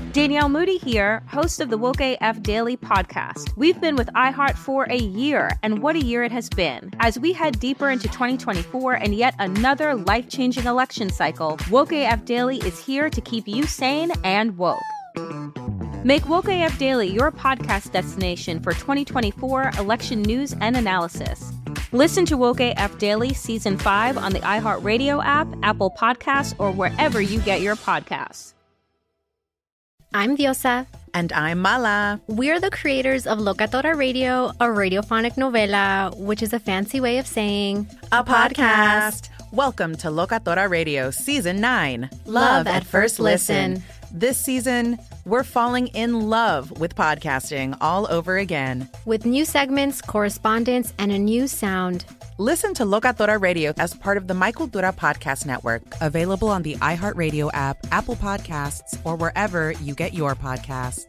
Danielle Moody here, host of the Woke AF Daily podcast. We've been with iHeart for a year, and what a year it has been. As we head deeper into 2024 and yet another life-changing election cycle, Woke AF Daily is here to keep you sane and woke. Make Woke AF Daily your podcast destination for 2024 election news and analysis. Listen to Woke AF Daily Season 5 on the iHeartRadio app, Apple Podcasts, or wherever you get your podcasts. I'm Diosa. And I'm Mala. We're the creators of Locatora Radio, a radiophonic novela, which is a fancy way of saying a podcast. Welcome to Locatora Radio Season 9. Love at First Listen. This season, we're falling in love with podcasting all over again. With new segments, correspondence, and a new sound. Listen to Locatora Radio as part of the My Cultura Podcast Network. Available on the iHeartRadio app, Apple Podcasts, or wherever you get your podcasts.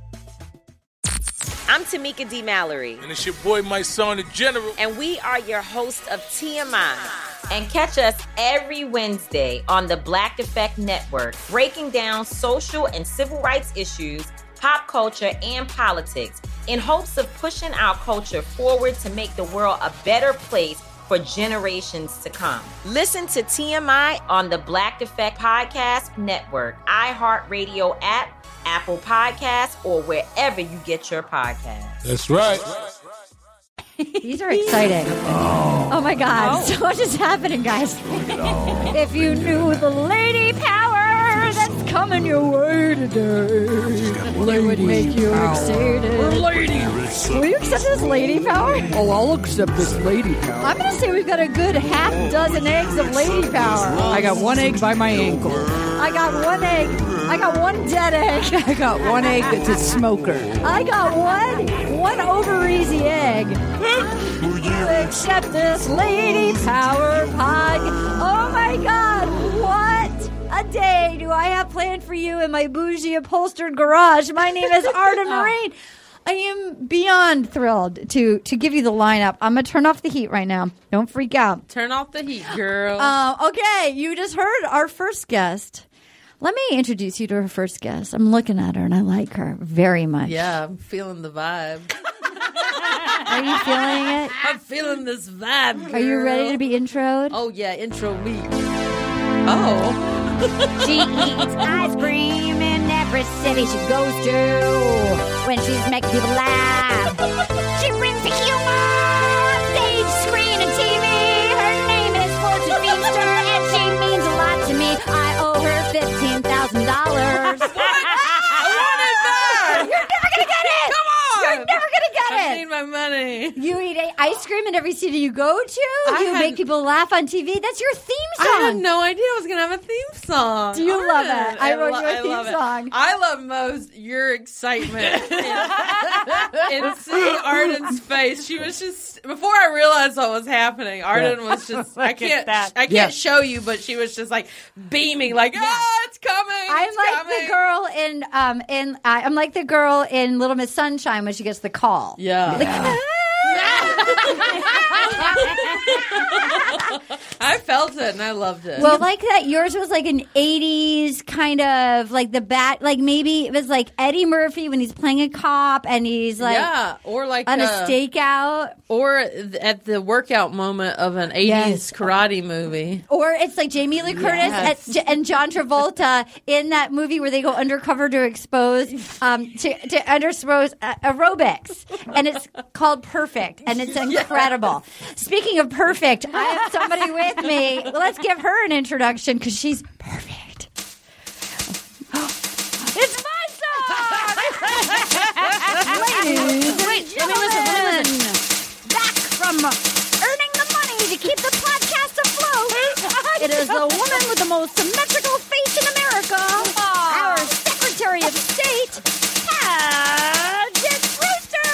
I'm Tamika D. Mallory. And it's your boy, my son, the General. And we are your hosts of TMI. And catch us every Wednesday on the Black Effect Network, breaking down social and civil rights issues, pop culture, and politics, in hopes of pushing our culture forward to make the world a better place for generations to come. Listen to TMI on the Black Effect Podcast Network, iHeartRadio app, Apple Podcasts, or wherever you get your podcasts. That's right. These are exciting. Oh my God. So much is happening, guys. If you knew the lady power that's coming your way today, it would make you excited. We're ladies. Will you accept this lady power? Oh, I'll accept this lady power. I'm going to say we've got a good half dozen eggs of lady power. I got one egg by my ankle. I got one egg. I got one dead egg. I got one egg that's a smoker. I got one over-easy egg. You accept this lady power pod. Oh my God, what a day do I have planned for you in my bougie upholstered garage. My name is Arden Marine. I am beyond thrilled to give you the lineup. I'm going to turn off the heat right now. Don't freak out. Turn off the heat, girl. Okay, you just heard our first guest. Let me introduce you to our first guest. I'm looking at her and I like her very much. Yeah, I'm feeling the vibe. Are you feeling it? I'm feeling this vibe, girl. Are you ready to be introed? Oh, yeah, intro me. Oh. She eats ice cream in every city she goes to. When she's making people laugh, she brings the humor on stage, screen, and TV. Her name is Fortune Feimster, and she means a lot to me. I owe her $15,000. You're never gonna get it. Come on. You're never gonna get I it. need my money. You eat ice cream in every city you go to. You make people laugh on TV. That's your theme song. I had no idea I was going to have a theme song. Do you love it? I wrote you a theme song. I love most your excitement in seeing Arden's face. She was just, before I realized what was happening, Arden was just, I can't show you, but she was just like beaming, like, it's coming. I'm like the girl in Little Miss Sunshine when she gets the call. Yeah. I felt it and I loved it. Well, like that, yours was like an 80s kind of like like maybe it was like Eddie Murphy when he's playing a cop and he's like, or like on a stakeout, or at the workout moment of an 80s karate movie, or it's like Jamie Lee Curtis and John Travolta in that movie where they go undercover to expose to underexpose aerobics, and it's called Perfect, and it's incredible. Speaking of perfect, I have somebody with me. Let's give her an introduction because she's perfect. It's my song! Ladies and gentlemen, back from earning the money to keep the podcast afloat, it is the woman with the most symmetrical face in America, our Secretary of State, Paget Brewster!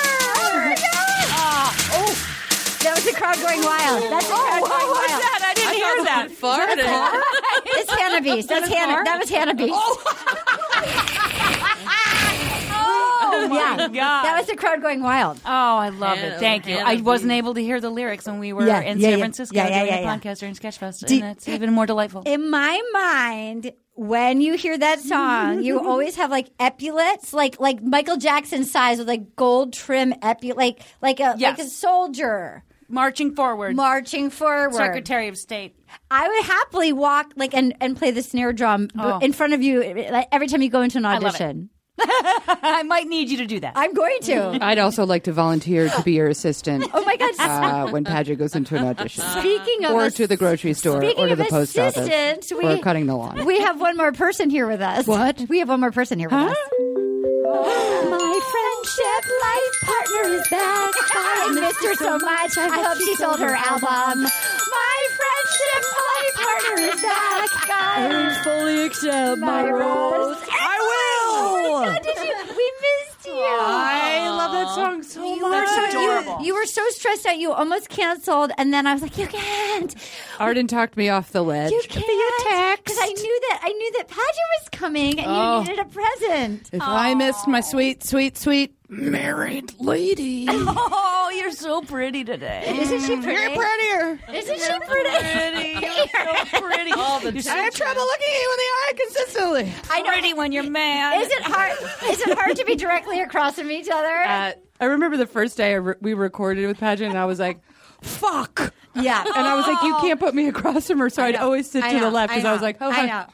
That was the crowd going wild. That's the crowd going wild. What's that? I didn't hear that. Farted. It's Hannah Beast. That was Hannah Beast. Oh, yeah. my God. That was the crowd going wild. Oh, I love it. Thank you. I wasn't able to hear the lyrics when we were in San Francisco doing the podcast during Sketchfest, and it's even more delightful. In my mind, when you hear that song, you always have like epaulets, like Michael Jackson size with like gold trim epaulets, like a soldier. Marching forward. Secretary of State. I would happily walk and play the snare drum in front of you every time you go into an audition. I might need you to do that. I'm going to. I'd also like to volunteer to be your assistant. Oh my God! When Padgett goes into an audition, Speaking of, or to the grocery store, or to the post office, or cutting the lawn. We have one more person here with us. What? We have one more person here with us. My friendship life partner is back. I missed her so much. I hope she sold her album. My friendship life partner is back. Guys, fully accept my rose. I will. We missed you. I love that song so much. It's adorable. You were so stressed out. You almost canceled, and then I was like, "You can't." Arden talked me off the ledge. You can't. Because I knew that Padgett was coming, and you needed a present. If I missed my sweet, sweet, sweet married lady. Oh, you're so pretty today. Isn't she pretty? You're prettier. Isn't she pretty? You're so pretty. All the I have trouble looking you in the eye consistently. I know. Pretty when you're mad. Is it hard to be directly across from each other? I remember the first day we recorded with Padgett, and I was like, fuck. Yeah. And I was like, you can't put me across from her, so I'd always sit to the left because I was like, I know.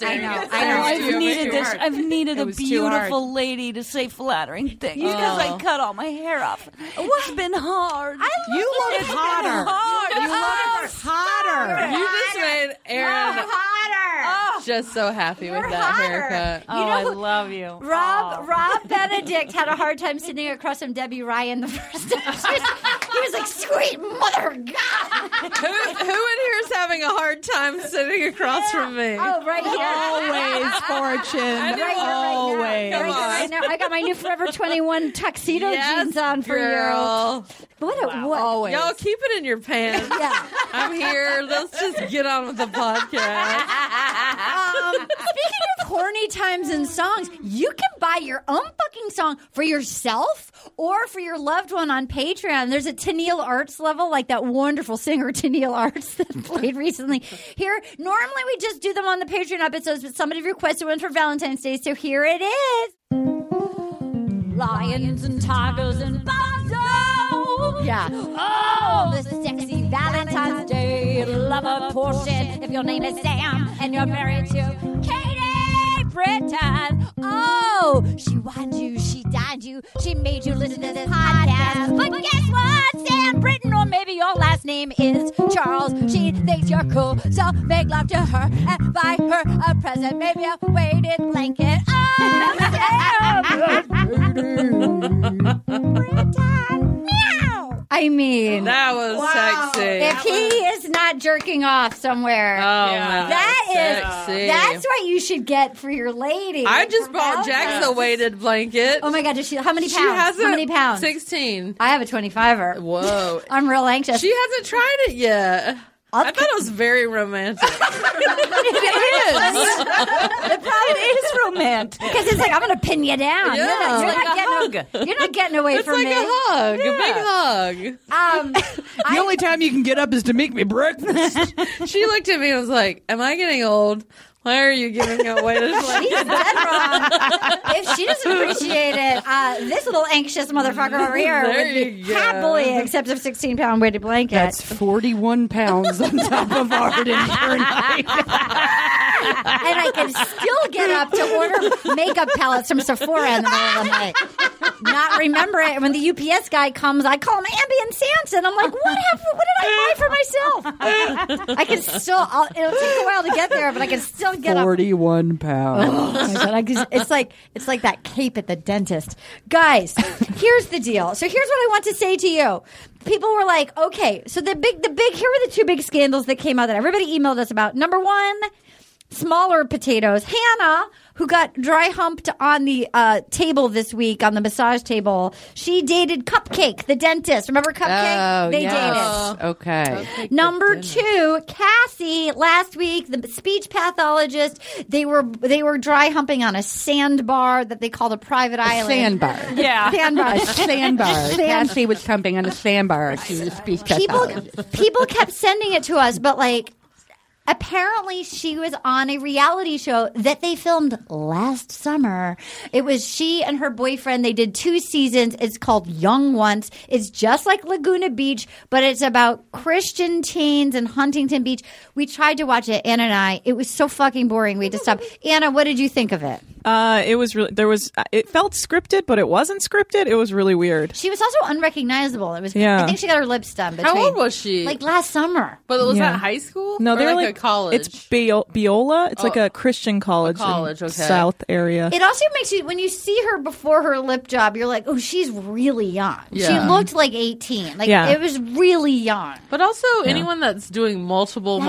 I've needed a beautiful lady to say flattering things because I cut all my hair off. It's been hard. You look hotter. You look hotter. You just made Aaron just so happy with that haircut. I love you. Rob Benedict had a hard time sitting across from Debbie Ryan the first time. He was like, sweet mother of God. Who in here is having a hard time sitting across from me? Oh, right here. Always, Fortune. Always. Right now. I got my new Forever 21 tuxedo jeans on for girl. you. What? Always. Y'all keep it in your pants. Yeah. I'm here. Let's just get on with the podcast. Speaking of horny times and songs, you can buy your own fucking song for yourself or for your loved one on Patreon. There's a Tennille Arts level, like that wonderful singer Tennille Arts that played recently. Here, normally we just do them on the Patreon episodes, but somebody requested one for Valentine's Day, so here it is. Lions and tigers and bonzo. Yeah. Oh, the sexy Valentine's Day lover portion. If your name is Sam and you're married to Katie Britton. Oh, she wanted you, she dined you, she made you listen to this podcast. But guess what? Sam Britton, or maybe your last name is Charles. She thinks you're cool, so make love to her and buy her a present. Maybe a weighted blanket. Oh, Sam Britton. Meow. I mean, that was sexy. If he is not jerking off somewhere, that's what you should get for your lady. I just bought Jax a weighted blanket. Oh my God, how many pounds? How many pounds? 16. I have a 25er. Whoa. I'm real anxious. She hasn't tried it yet. I thought it was very romantic. It is romantic. Because it's like, I'm going to pin you down. Yeah. You're not getting away from me. It's like a hug, a big hug. The only time you can get up is to make me breakfast. She looked at me and was like, am I getting old? Why are you giving a weighted blanket? She's dead wrong. If she doesn't appreciate it, this little anxious motherfucker over here would be happily accept a 16-pound weighted blanket. That's 41 pounds on top of Arden per night. And I can still get up to order makeup palettes from Sephora in the middle of the night. Not remember it. When the UPS guy comes, I call him Ambien Sanson. I'm like, what did I buy for myself? I can still, it'll take a while to get there, but I can still get 41 pounds. Oh my God. It's like that cape at the dentist. Guys, here's the deal. So here's what I want to say to you. People were like, okay, so here were the two big scandals that came out that everybody emailed us about. Number one, smaller potatoes. Hannah who got dry humped on the table this week, on the massage table. She dated Cupcake, the dentist. Remember Cupcake? They dated. Okay. Number 2, Cassie, last week, the speech pathologist. They were dry humping on a sandbar that they called a private island. Sandbar. Yeah. Sandbar. A sandbar. Cassie was humping on a sandbar to the speech pathologist. People kept sending it to us, but like, apparently she was on a reality show that they filmed last summer. It was she and her boyfriend. They did 2 seasons. It's called Young Once. It's just like Laguna Beach, but it's about Christian teens in Huntington Beach. We tried to watch it, Anna and I. It was so fucking boring. We had to stop. Anna, what did you think of it? It was really, it felt scripted, but it wasn't scripted. It was really weird. She was also unrecognizable. I think she got her lips done. How old was she? Like last summer. But was that high school? No, they were like a college. It's Biola. It's like a Christian college. Okay. South area. It also makes you, when you see her before her lip job, you're like, oh, she's really young. Yeah. She looked like 18. Like, it was really young. But also anyone that's doing multiple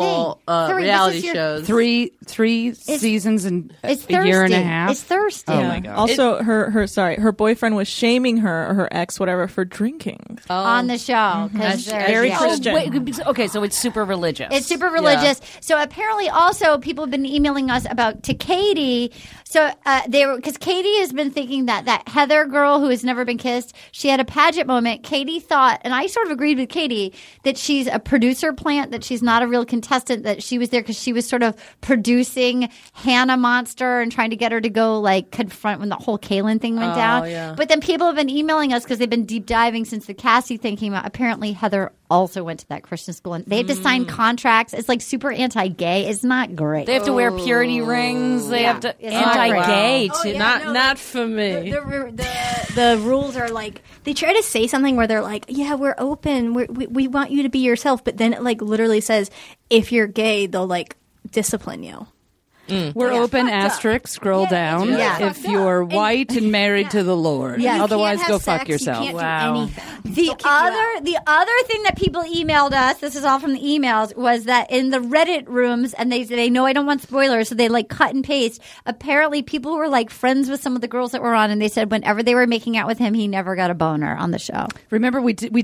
reality shows. Three seasons in a year and a half. It's thirsty. Oh my God. Also, her boyfriend was shaming her, or her ex, whatever, for drinking on the show. Very Christian. Okay, so it's super religious. It's super religious. Yeah. So apparently, also people have been emailing us to Katie. So because Katie has been thinking that Heather girl who has never been kissed, she had a pageant moment. Katie thought, and I sort of agreed with Katie, that she's a producer plant, that she's not a real contestant, that she was there because she was sort of producing Hannah Monster and trying to get her to go like confront when the whole Kaylin thing went down. Yeah. But then people have been emailing us because they've been deep diving since the Cassie thing came out. Apparently, Heather also went to that Christian school and they had to sign contracts. It's like super anti-gay. It's not great. They have to wear purity rings. They have to anti-gay too. Not for me. The rules are like they try to say something where they're like, yeah, we're open. We want you to be yourself, but then it like literally says if you're gay, they'll like discipline you. We're open, asterisk, scroll down. If you're white and married to the Lord. Otherwise, go fuck yourself. Wow. The other thing that people emailed us, this is all from the emails, was that in the Reddit rooms, and they know I don't want spoilers, so they like cut and paste. Apparently, people were like friends with some of the girls that were on, and they said whenever they were making out with him, he never got a boner on the show. Remember,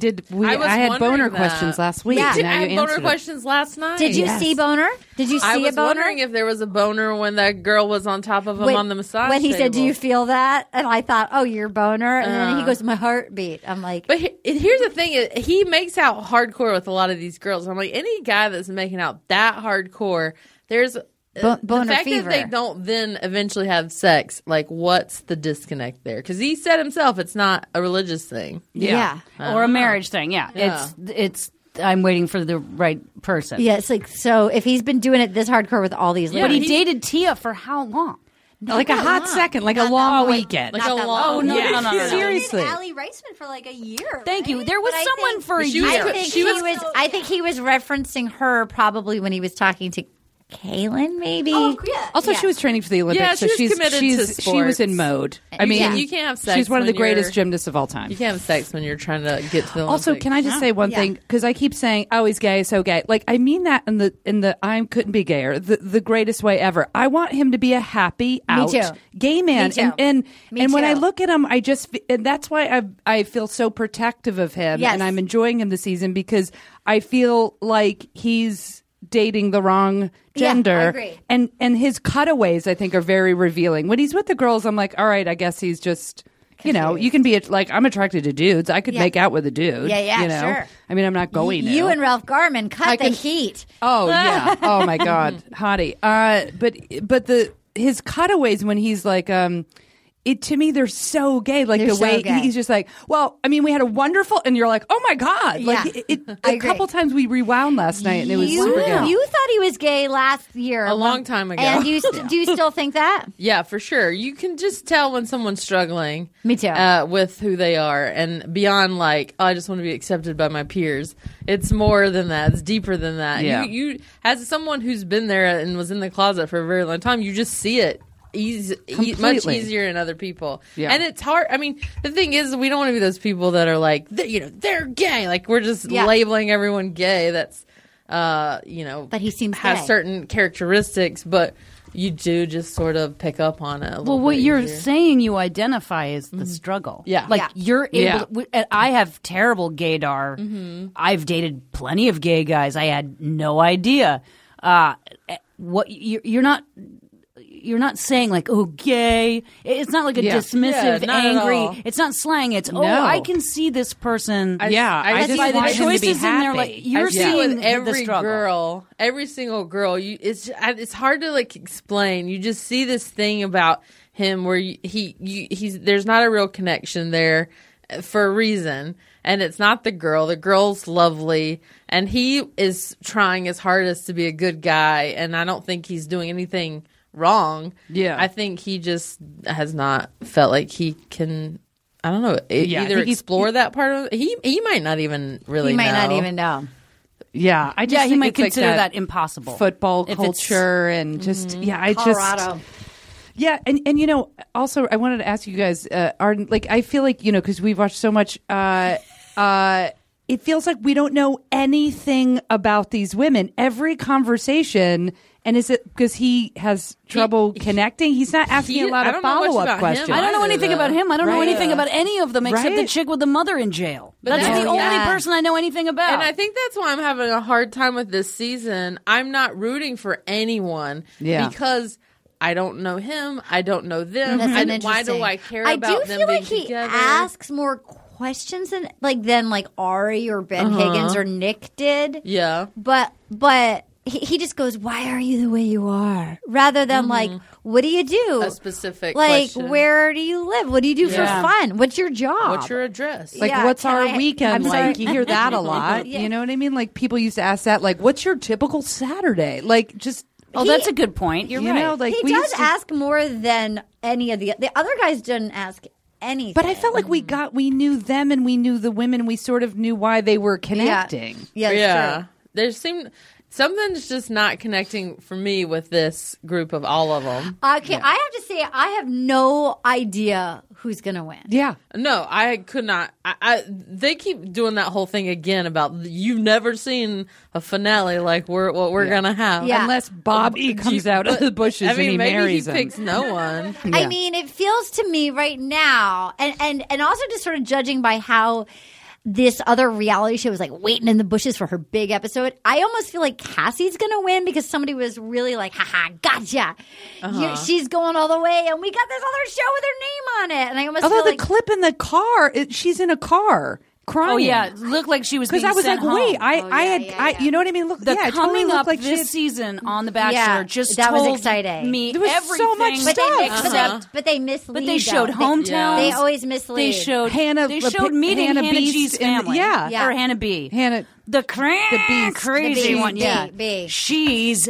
I had boner questions last week. Yeah, I had boner questions last night. Did you see boner? Did you see a boner? I was wondering if there was a boner when that girl was on top of him on the massage when he table. said, do you feel that? And I thought, oh, your boner. And then he goes, my heartbeat. I'm like, but here's the thing, he makes out hardcore with a lot of these girls. I'm like, any guy that's making out that hardcore, there's boner the fact fever. that they don't then eventually have sex, like what's the disconnect there? Because he said himself it's not a religious thing. Or a marriage thing. It's I'm waiting for the right person. Yeah, it's like, so if he's been doing it this hardcore with all these ladies. But he dated Tia for how long? Like a hot second, like a long weekend. Like a long no. Seriously. Allie Reisman for like a year. Thank you. There was someone for a year. I think he was referencing her probably when he was talking to Kaylin, maybe. Oh, yeah. Also, she was training for the Olympics, Yeah, so she was committed to sports. she was in mode. I mean, you can't have sex. She's one of the when greatest gymnasts of all time. You can't have sex when you're trying to get to the Olympics. Also, can I just say one thing? Because I keep saying, "Oh, he's gay, so gay." Like I mean that in the I couldn't be gayer, the greatest way ever. I want him to be a happy out gay man, and when I look at him, and that's why I feel so protective of him, and I'm enjoying him this season because I feel like he's dating the wrong gender. Yeah, I agree. And his cutaways, I think, are very revealing. When he's with the girls, I'm like, all right, I guess he's just, you know, you can be like, I'm attracted to dudes. I could make out with a dude. Yeah, you know? Sure. I mean, I'm not going to. You and Ralph Garman cut the heat. Oh, yeah. Oh, my God. Hottie. But his cutaways when he's like, to me, they're so gay. Like the way he's just like, well, I mean, we had a wonderful, and you're like, oh my God. Like a couple times we rewound last night and it was super gay. You thought he was gay last year. A long time ago. And do you still think that? Yeah, for sure. You can just tell when someone's struggling. Me too. With who they are and beyond like, oh, I just want to be accepted by my peers. It's more than that. It's deeper than that. Yeah. You as someone who's been there and was in the closet for a very long time, you just see it. Much easier in other people. Yeah. And it's hard. I mean, the thing is, we don't want to be those people that are like, they're gay. Like, we're just labeling everyone gay. That's, but he seems has gay. certain characteristics. But you do just sort of pick up on it a little Well, what bit you're easier. saying you identify is the struggle. Yeah. Like, Yeah. you're able I have terrible gaydar. I've dated plenty of gay guys. I had no idea. What you're not saying like, oh, gay. It's not like a dismissive, not at angry. all. It's not slang. It's No. I can see this person. I just by the want him to be choices in there, happy. like you're I see seeing with the every struggle. girl, every single girl. It's hard to like explain. You just see this thing about him where he's there's not a real connection there for a reason, and it's not the girl. The girl's lovely, and he is trying his hardest to be a good guy, and I don't think he's doing anything wrong. Yeah. I think he just has not felt like he can. I don't know. Either explore that part of it. He might not even really. He might know. not even know. Yeah, I just He think might it's like consider that impossible. Football If it's- culture and just Colorado. And you know, also I wanted to ask you guys, Arden, like I feel like, you know, because we've watched so much, it feels like we don't know anything about these women. Every conversation, and is it because he has trouble connecting? He's not asking a lot of follow-up questions. I don't know anything about him. I don't know Right. anything about any of them except the Right. chick with the mother in jail. But That's that's- the only yeah. person I know anything about. And I think that's why I'm having a hard time with this season. I'm not rooting for anyone because I don't know him. I don't know them. That's Why do interesting. I care I about do them feel being like he together? asks more questions than Ari or Ben Higgins or Nick did. Yeah. But he just goes, "Why are you the way you are?" Rather than like, "What do you do?" A specific like, question. where do you live? What do you do for Yeah. fun? What's your job? What's your address? Like, Yeah, what's can our I- weekend I'm like? sorry. You hear that a lot. Yeah. You know what I mean? Like, people used to ask that, like, what's your typical Saturday? Like, just... Oh, that's a good point. You're you right. know, like, he we does used to- ask more than any of the other guys didn't ask anything. But I felt like we knew them and we knew the women. We sort of knew why they were connecting. Yeah, it's yeah. true. There seemed something's just not connecting for me with this group of all of them. Okay, I have to say, I have no idea who's going to win. Yeah. No, I could not. They keep doing that whole thing again about you've never seen a finale like what we're gonna have. Yeah. Unless Bobby comes out of the bushes I mean, and he maybe marries he him. picks no one. I mean, it feels to me right now, and also just sort of judging by how this other reality show was like waiting in the bushes for her big episode. I almost feel like Cassie's going to win because somebody was really like, haha, gotcha. She's going all the way, and we got this other show with her name on it. And I almost Although feel the like clip in the car, she's in a car crying. Oh yeah, it looked like she was Because being I was sent like, home. wait, you know what I mean? Look, The yeah, it totally coming looked up like she this had- season on The Bachelor Yeah, just that was told exciting. me There was so everything much but stuff. they mislead. But they showed though. hometowns. They always mislead. They showed Hannah- They showed meeting Hannah Hannah Beast G's and- family. yeah. or Hannah B. Hannah, the Beast. crazy The one. B, Yeah, B. she's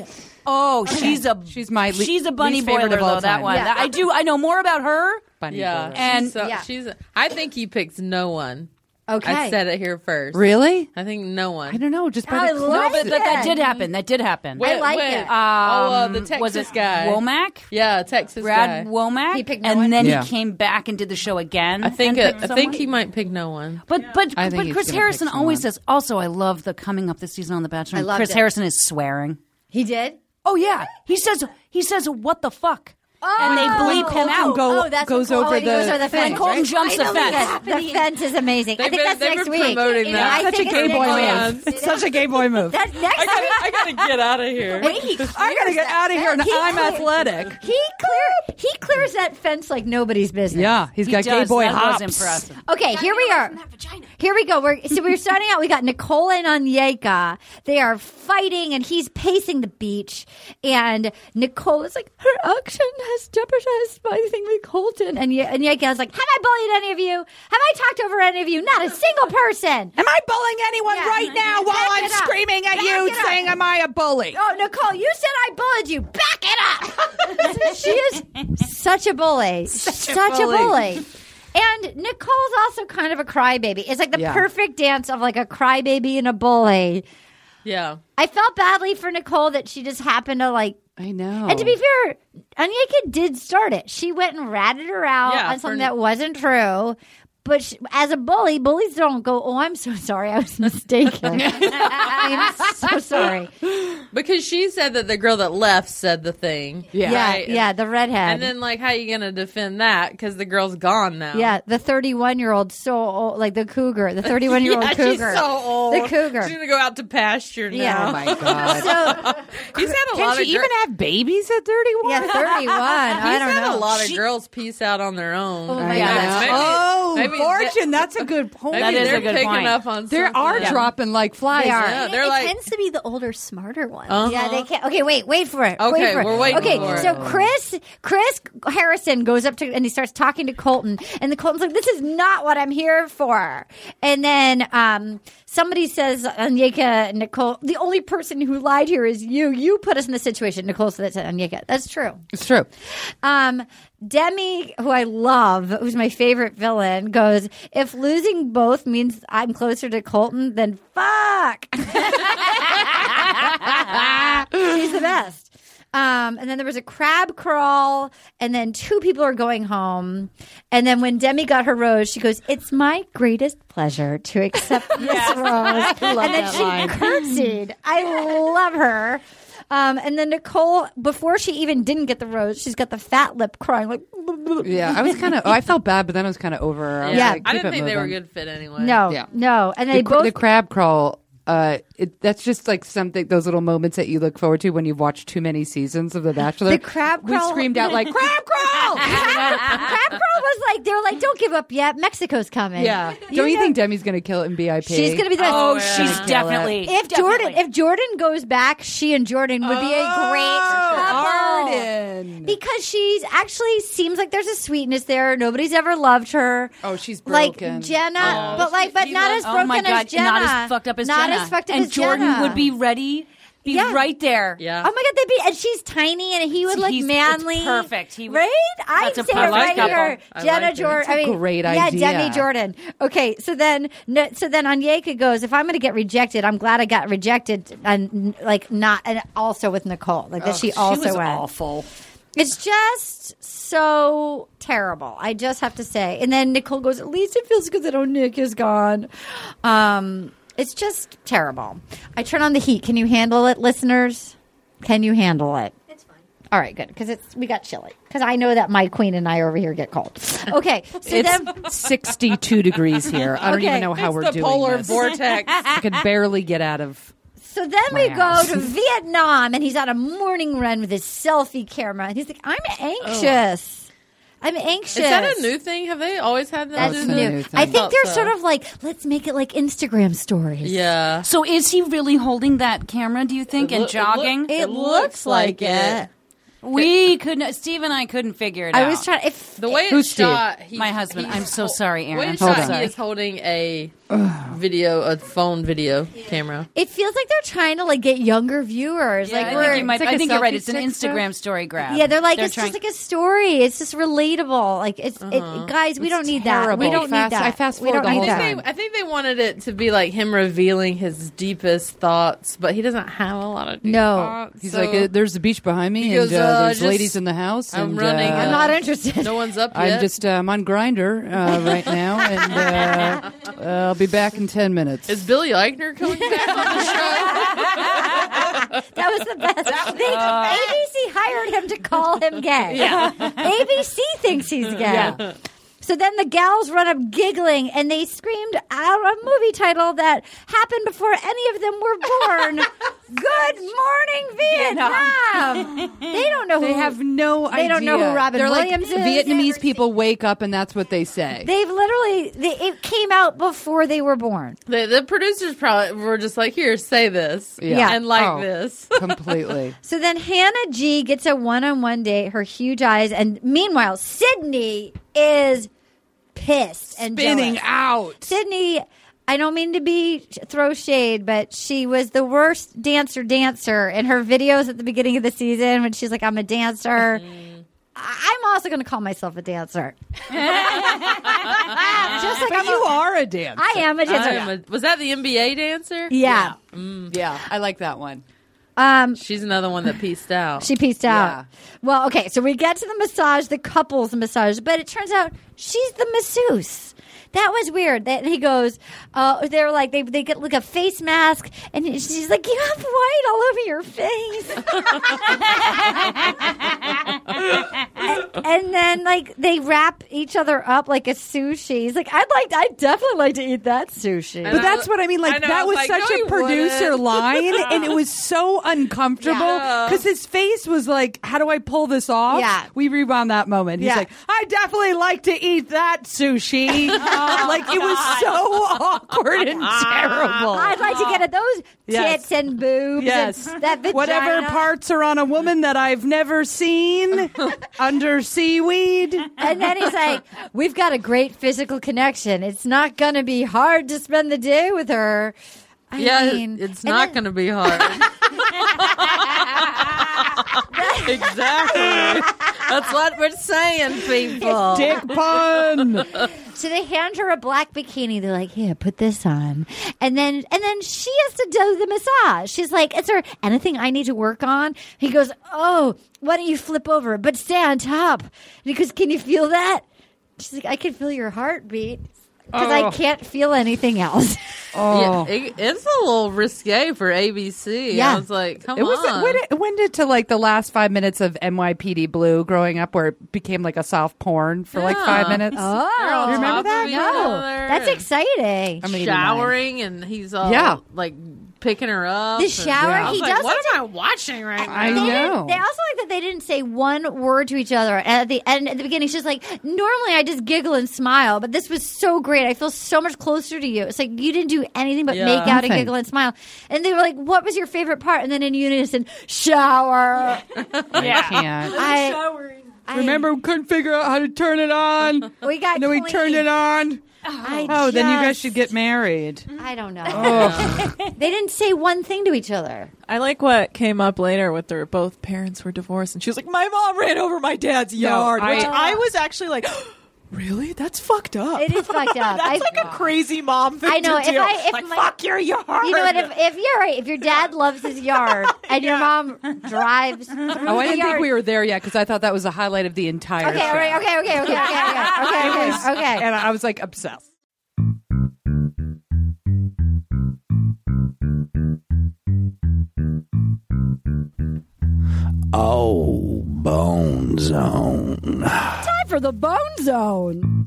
she's a She's my she's a bunny least favorite boiler of all though. That time. one. Yeah. I know more about her. Bunny Yeah, boiler. And- she's. I think he picks no one. Okay. I said it here first. Really? I think no one. I don't know. Just by I the like clip. it. That did happen. That did happen. I like it. the Texas was it guy. Womack? Yeah, Texas Brad guy. Womack. He picked no and one? then Yeah. he came back and did the show again. I think and picked I think someone. he might pick no one. But I think he's Chris gonna Harrison pick always someone. says. Also, I love the coming up this season on The Bachelor. I loved Chris it. Harrison is swearing. He did? Oh yeah, he says what the fuck, and they bleep him out. goes over he goes the over the fence, fence. Colton jumps the fence. The fence is amazing. I They've think been- that's they've next been week. promoting that. I Such a think gay it's boy next move. week. It's such a gay boy move. That's next week. I gotta get out of here. Wait, he I gotta get out of here, and I'm athletic. He clears that fence like nobody's business. Yeah, he's got gay does. boy That hops. was impressive. Okay, here we are. Here we go. We're starting out. We got Nicole and Onyeka. They are fighting, and he's pacing the beach. And Nicole is like, her action has jeopardized my thing with Colton. And Onyeka is like, have I bullied any of you? Have I talked over any of you? Not a single person. Am I bullying anyone Yeah. right now while Back I'm it up. screaming at Back you it up. saying, am I a bully? Oh, Nicole, you said I bullied you. Back it up. She is such a bully. Such a bully. And Nicole's also kind of a crybaby. It's like the Yeah. perfect dance of like a crybaby and a bully. Yeah. I felt badly for Nicole that she just happened to like. I know. And to be fair, Onyeka did start it. She went and ratted her out Yeah, on something for- that wasn't true. But as a bully, bullies don't go, oh, I'm so sorry. I was mistaken. I'm so sorry. Because she said that the girl that left said the thing. Yeah, the redhead. And then, like, how are you going to defend that? Because the girl's gone now. Yeah, the 31-year-old, so old, like the cougar, the 31-year-old cougar. She's so old. The cougar. She's going to go out to pasture now. Yeah. Oh, my God. So, He's had a lot Can of she even have babies at 31? yeah, 31. I don't He's had know. a lot of girls piece out on their own. Oh, my God. Maybe Fortune, that's a good point. Maybe That is they're a good picking point. up on They something. are dropping like flies. They are. Yeah, they're it like, tends to be the older, smarter ones. Yeah, they can't. Okay, wait for it. Okay, wait for we're it. waiting Okay, for it. so Chris Harrison goes up to and he starts talking to Colton, and the Colton's like, "This is not what I'm here for." And then somebody says, "Onyeka, Nicole, the only person who lied here is you. You put us in this situation." Nicole said to Onyeka, "That's true. It's true. Demi, who I love, who's my favorite villain, goes, if losing both means I'm closer to Colton, then fuck. She's the best. And then there was a crab crawl, and then 2 people are going home. And then when Demi got her rose, she goes, it's my greatest pleasure to accept this rose. And then she curtsied. I love her. And then Nicole, before she even didn't get the rose, she's got the fat lip crying like. Yeah, I was kind of. I felt bad, but then I was kind of over her. Yeah. Like, I keep didn't it think they were a moving. good fit anyway. No. And they both. The crab crawl. That's just like something. Those little moments that you look forward to when you've watched too many seasons of The Bachelor. The crab crawl. We screamed out like crab crawl. Crab crawl was like they were like, don't give up yet. Mexico's coming. Yeah. Don't you think Demi's going to kill it in BIP? She's going to be the best. Oh, yeah. she's definitely. If Jordan goes back, she and Jordan would be a great couple. Arden. Because she's actually seems like there's a sweetness there. Nobody's ever loved her. Oh, she's Like broken. Jenna, but not as broken Oh my God, as Jenna. not as fucked up as Not Jenna. as fucked up and as Jordan Jenna. would be ready, right there. Yeah. Oh my God, and she's tiny, and he would look He's- manly. it's perfect. He would- right? I'd That's a say it perfect right couple. here. I Jenna like it. Jordan. That's a great idea. Yeah, Demi Jordan. Okay, so then Onyeka goes, if I'm going to get rejected, I'm glad I got rejected, and also with Nicole, that she also was went. awful. It's just so terrible. I just have to say. And then Nicole goes, at least it feels good that Nick is gone. It's just terrible. I turn on the heat. Can you handle it, listeners? Can you handle it? It's fine. All right, good. Because we got chilly. Because I know that my queen and I over here get cold. Okay. So It's 62 degrees here. I don't Okay. even know how It's we're the doing polar this. vortex. I could barely get out of. So then we go Wow. to Vietnam, and he's on a morning run with his selfie camera. And he's like, I'm anxious. I'm anxious. Is that a new thing? Have they always had that? That's That's new. a new thing. I think they're So. sort of like, let's make it like Instagram stories. Yeah. So is he really holding that camera, do you think, and jogging? It looks like it. We couldn't. Steve and I couldn't figure it out. I was trying. If The way Who's it's shot, My husband. I'm so sorry, Aaron. The way I'm it's so shot, sorry. he is holding a phone video camera. it feels like they're trying to like get younger viewers. Yeah, like I we're. think, you might, it's like I a think you're right. selfie It's an stick Instagram story grab. Yeah, they're like it's trying- just like a story. It's just relatable. Like it's guys. We don't need that. We terrible. don't need that. I fast We don't forward the need whole that. time. I think they wanted it to be like him revealing his deepest thoughts, but he doesn't have a lot of deep No. thoughts. He's so like, there's the beach behind me, He and goes, there's just- ladies in the house. I'm and, running, I'm not interested. no one's up yet. I'm just I'm on Grinder right now, and I'll be back in 10 minutes. Is Billy Eichner coming back on the show? That was the best. ABC hired him to call him gay. Yeah. ABC thinks he's gay. Yeah. So then the gals run up giggling, and they screamed out a movie title that happened before any of them were born. Good Morning Vietnam. They don't know who. They have no idea. They don't know who Robin They're Williams is. like, Vietnamese people wake up, and that's what they say. They've literally. It came out before they were born. The producers probably were just like, here, say this. Yeah. And like Oh. this. Completely. So then Hannah G gets a one-on-one date, her huge eyes, and meanwhile, Sydney is pissed and Spinning jealous. out. Sydney, I don't mean to throw shade, but she was the worst dancer in her videos at the beginning of the season when she's like, I'm a dancer. I'm also going to call myself a dancer. Just like But you are a dancer. I am a dancer. Was that the NBA dancer? Yeah. Yeah, I like that one. She's another one that pieced out. She pieced out. Well, okay, so we get to the massage, the couples massage, but it turns out she's the masseuse. That was weird. That he goes, they're like, they get like a face mask, and she's like, you have white all over your face. and then like they wrap each other up like a sushi. He's like, I'd definitely like to eat that sushi. But that's what I mean. Like that was such a producer line, and it was so uncomfortable because his face was like, how do I pull this off? Yeah. We rewound that moment. He's like, I definitely like to eat that sushi. Like it was so awkward and terrible. I'd like to get at those tits and boobs. Yes, and that vagina. Whatever parts are on a woman that I've never seen under seaweed. And then he's like, "We've got a great physical connection. It's not going to be hard to spend the day with her." I mean, it's not going to be hard. Exactly. That's what we're saying, people. Dick pun. So they hand her a black bikini. They're like, "Here, put this on," and then she has to do the massage. She's like, "Is there anything I need to work on?" He goes, "Oh, why don't you flip over, but stay on top?" And he goes, "Can you feel that?" She's like, "I can feel your heartbeat." Because I can't feel anything else. It's a little risque for ABC. I was like, come on. When did to like the last 5 minutes of NYPD Blue growing up where it became like a soft porn for like 5 minutes? Oh. You remember that? No. That's exciting. Showering and he's all like picking her up. The shower, he does. What am I watching right now? I know. They also like that they didn't say one word to each other. And at the beginning, she's like, normally I just giggle and smile, but this was so great. I feel so much closer to you. It's like you didn't do anything but make out and giggle and smile. And they were like, what was your favorite part? And then in unison, shower. I can't. Showering. Remember, we couldn't figure out how to turn it on. We got then we turned it on. Then you guys should get married. I don't know. They didn't say one thing to each other. I like what came up later with their both parents were divorced, and she was like, "My mom ran over my dad's yard," which I was actually like, "Really? That's fucked up." It is fucked up. That's like a crazy mom thing I know. to do. Fuck your yard. You know what? If you're right, if your dad loves his yard and your mom drives. I didn't think we were there yet because I thought that was the highlight of the entire show. Okay. And I was like obsessed. Oh, Bone Zone. Time for the Bone Zone.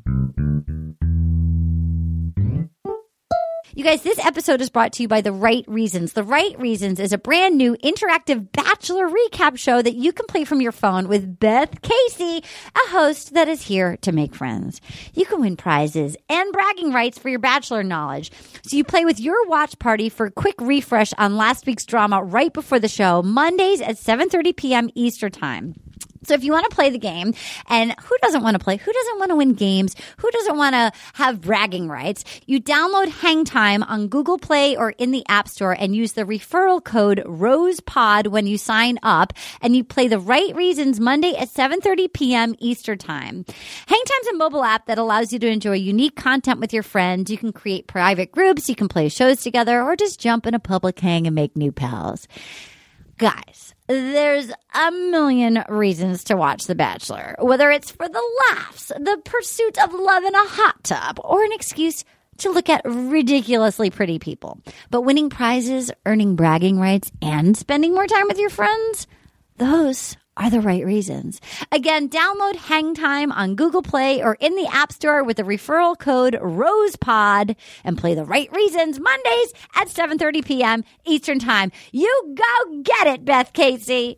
You guys, this episode is brought to you by The Right Reasons. The Right Reasons is a brand new interactive Bachelor recap show that you can play from your phone with Beth Casey, a host that is here to make friends. You can win prizes and bragging rights for your Bachelor knowledge. So you play with your watch party for a quick refresh on last week's drama right before the show, Mondays at 7:30 p.m. Eastern Time. So if you want to play the game, and who doesn't want to play? Who doesn't want to win games? Who doesn't want to have bragging rights? You download Hang Time on Google Play or in the App Store and use the referral code ROSEPOD when you sign up, and you play The Right Reasons Monday at 7:30 p.m. Eastern Time. Hang Time's a mobile app that allows you to enjoy unique content with your friends. You can create private groups, you can play shows together, or just jump in a public hang and make new pals. Guys, there's a million reasons to watch The Bachelor, whether it's for the laughs, the pursuit of love in a hot tub, or an excuse to look at ridiculously pretty people. But winning prizes, earning bragging rights, and spending more time with your friends, those are the right reasons. Again, download Hang Time on Google Play or in the App Store with the referral code ROSEPOD and play The Right Reasons Mondays at 7:30 p.m. Eastern Time. You go get it, Beth Casey.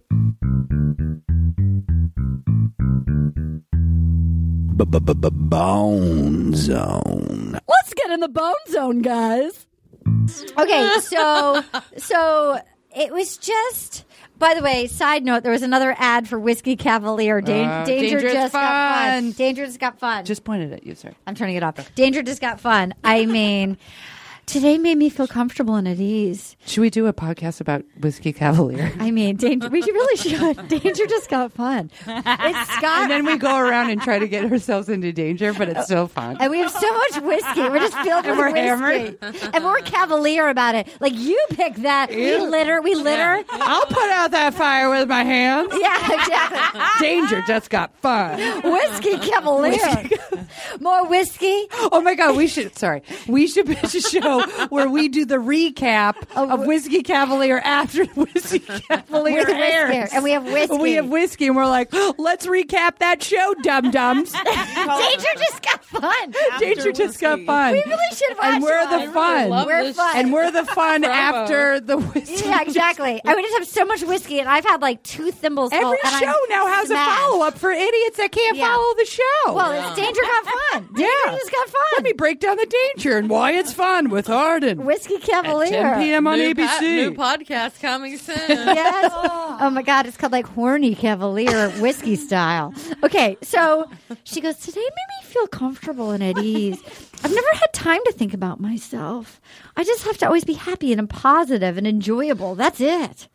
Bone Zone. Let's get in the Bone Zone, guys. Okay, so it was just... By the way, side note, there was another ad for Whiskey Cavalier. Danger just got fun. Danger just got fun. Just pointed at you, sir. I'm turning it off. Danger just got fun. I mean, Today made me feel comfortable and at ease. Should we do a podcast about Whiskey Cavalier? I mean, Danger. We really should. Danger just got fun. It's Scott. And then we go around and try to get ourselves into danger, but it's still fun. And we have so much whiskey. We're just filled with whiskey. Hammered. And we're cavalier about it. Like, you pick that. We litter. I'll put out that fire with my hands. Yeah, exactly. Danger just got fun. Whiskey Cavalier. More whiskey. Oh my God, we should pitch a show where we do the recap of Whiskey Cavalier after Whiskey Cavalier airs. And we have whiskey. And we're like, let's recap that show, dum-dums. Danger just got fun. Danger just got fun. We really should watch And we're the fun. We're fun. And we're the fun after the whiskey. Yeah, exactly. I would just have so much whiskey, and I've had like 2 thimbles full. Every show now has a follow-up for idiots that can't follow the show. Well, it's Danger got fun. Danger just got fun. Let me break down the danger and why it's fun with Arden. Whiskey Cavalier. At 10 p.m. on ABC. New podcast coming soon. Yes. Oh my God, it's called like Horny Cavalier whiskey style. Okay, so she goes, today made me feel comfortable and at ease. I've never had time to think about myself. I just have to always be happy and positive and enjoyable. That's it.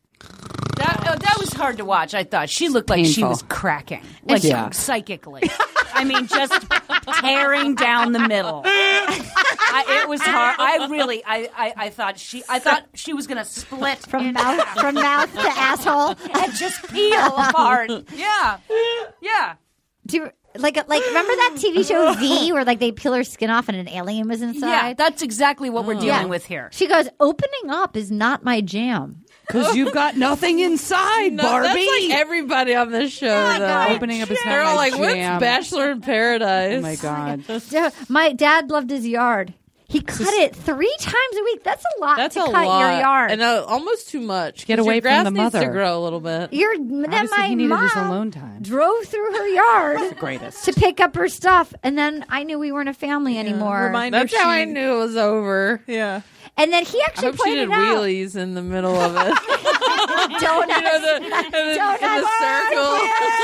That was hard to watch. I thought she looked like she was cracking, like psychically. I mean, just tearing down the middle. It was hard. I thought she was going to split from mouth to asshole and just peel apart. Yeah. Do you like remember that TV show V where like they peel her skin off and an alien was inside? Yeah, that's exactly what we're dealing with here. She goes, opening up is not my jam. Because you've got nothing inside, Barbie. That's like everybody on this show, though. Opening up is not They're all my like, what's jam. Bachelor in Paradise? Oh, my God. My dad loved his yard. He cut it 3 times a week. That's a lot to cut your yard. And almost too much. Get away from the mother. Needs to grow a little bit. Then my he needed his mom alone time. drove through her yard That's the greatest. to pick up her stuff. And then I knew we weren't a family anymore. That's how I knew it was over. Yeah. And then he actually I hope she did pointed out. wheelies in the middle of it. Donuts. You know, in the circle.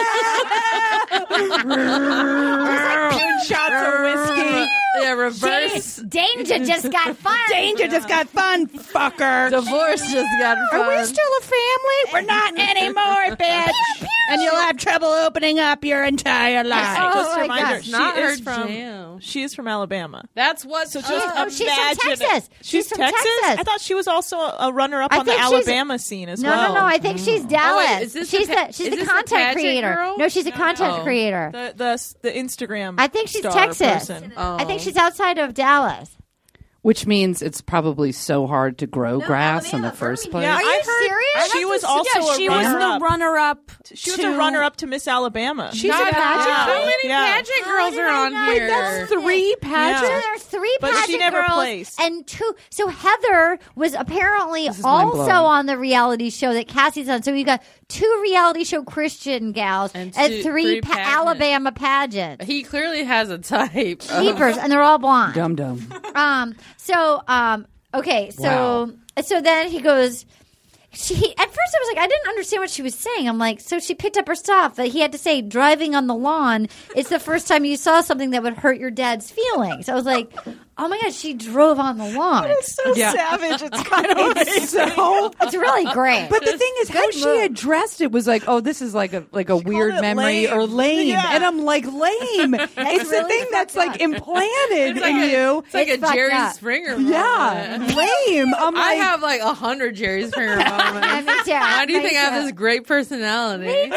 Doing shots of whiskey. Yeah, reverse. Danger just got fun. Danger just got fun, fucker. Divorce just got fun. Are we still a family? We're not anymore, bitch. And you'll have trouble opening up your entire life. Just a reminder, Jam. she is from Alabama. That's what. So just she's imagine from Texas. She's from Texas? Texas. I thought she was also a runner-up on the Alabama scene as well. No. I think she's Dallas. is this she's the the content creator. Girl? No, she's a content creator. The Instagram. I think she's star Texas. person. I think she's outside of Dallas. Which means it's probably so hard to grow grass in the first place. Yeah, Are you serious? She was also she was the runner-up. She was a runner-up to Miss Alabama. She's a pageant. How many pageant girls are on here? That's 3 pageants. So there's 3 But pageant she never girls placed. and 2. So Heather was apparently is also mind-blowing. on the reality show that Cassie's on. So we got 2 reality show Christian gals and 3 pageant. Alabama pageants. He clearly has a type. Keepers, and they're all blonde. Dum-dum. Okay, so then he goes. At first I was like, I didn't understand what she was saying. I'm like, so she picked up her stuff, but he had to say, driving on the lawn, it's the first time you saw something that would hurt your dad's feelings. I was like, oh my God, she drove on the lawn. It's so savage. It's kind of amazing. It's really great. But the thing is, how she addressed it was like, oh, this is like a weird memory or lame. Yeah. And I'm like, lame. It's the thing that's like implanted in you. It's like It's a Jerry fucked up. Springer moment. Yeah, lame. I'm I like, have like 100 Jerry Springer moments. Me too. Why do you Me think I have too. this great personality? Me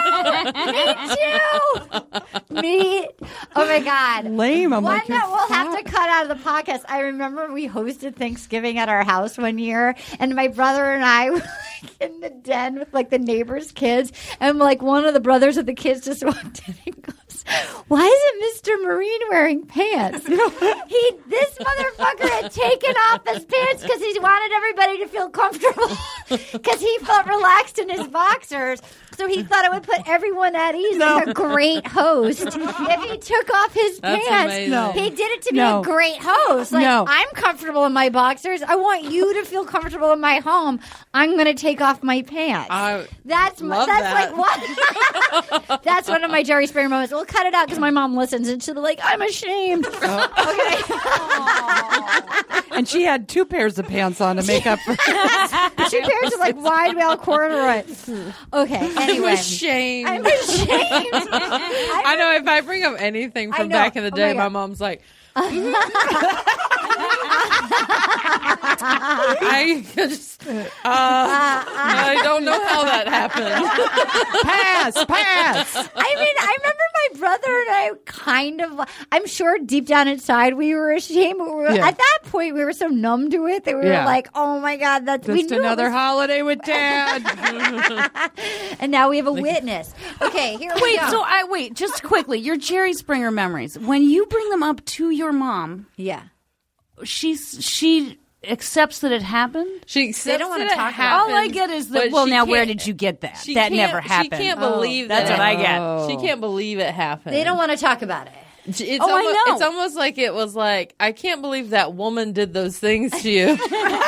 too. Oh my God. lame. I'm One like, that we'll have to cut out of the podcast. I remember we hosted Thanksgiving at our house one year, and my brother and I were like in the den with like the neighbors' kids, and like one of the brothers of the kids just walked in and goes, "Why isn't Mr. Marine wearing pants?" This motherfucker had taken off his pants because he wanted everybody to feel comfortable because he felt relaxed in his boxers. So he thought it would put everyone at ease, like a great host. If he took off his That's pants, amazing. he did it to be a great host. Like, No. I'm comfortable in my boxers. I want you to feel comfortable in my home. I'm going to take off my pants. That's love like that. what? That's one of my Jerry Springer moments. We'll cut it out because my mom listens and she'll be like, I'm ashamed. Okay. And she had 2 pairs of pants on to make up for it. 2 pairs of like wide well corduroy. Okay, anyway. I'm ashamed. I know if I bring up anything from back in the day, my mom's like, I just, I don't know how that happened. Pass. I mean, I remember my brother and I kind of, I'm sure deep down inside we were ashamed. At that point, we were so numb to it that we were like, oh my God, that's just another holiday with Dad. And now we have a witness. Okay, here we go. Wait, just quickly, your Jerry Springer memories. When you bring them up to your mom, she accepts that it happened. She accepts they don't want to talk about it. All I get is that. Well, now where did you get that? That never happened. She can't believe that's what I get. She can't believe it happened. They don't want to talk about it. I know. It's almost like it was like, I can't believe that woman did those things to you.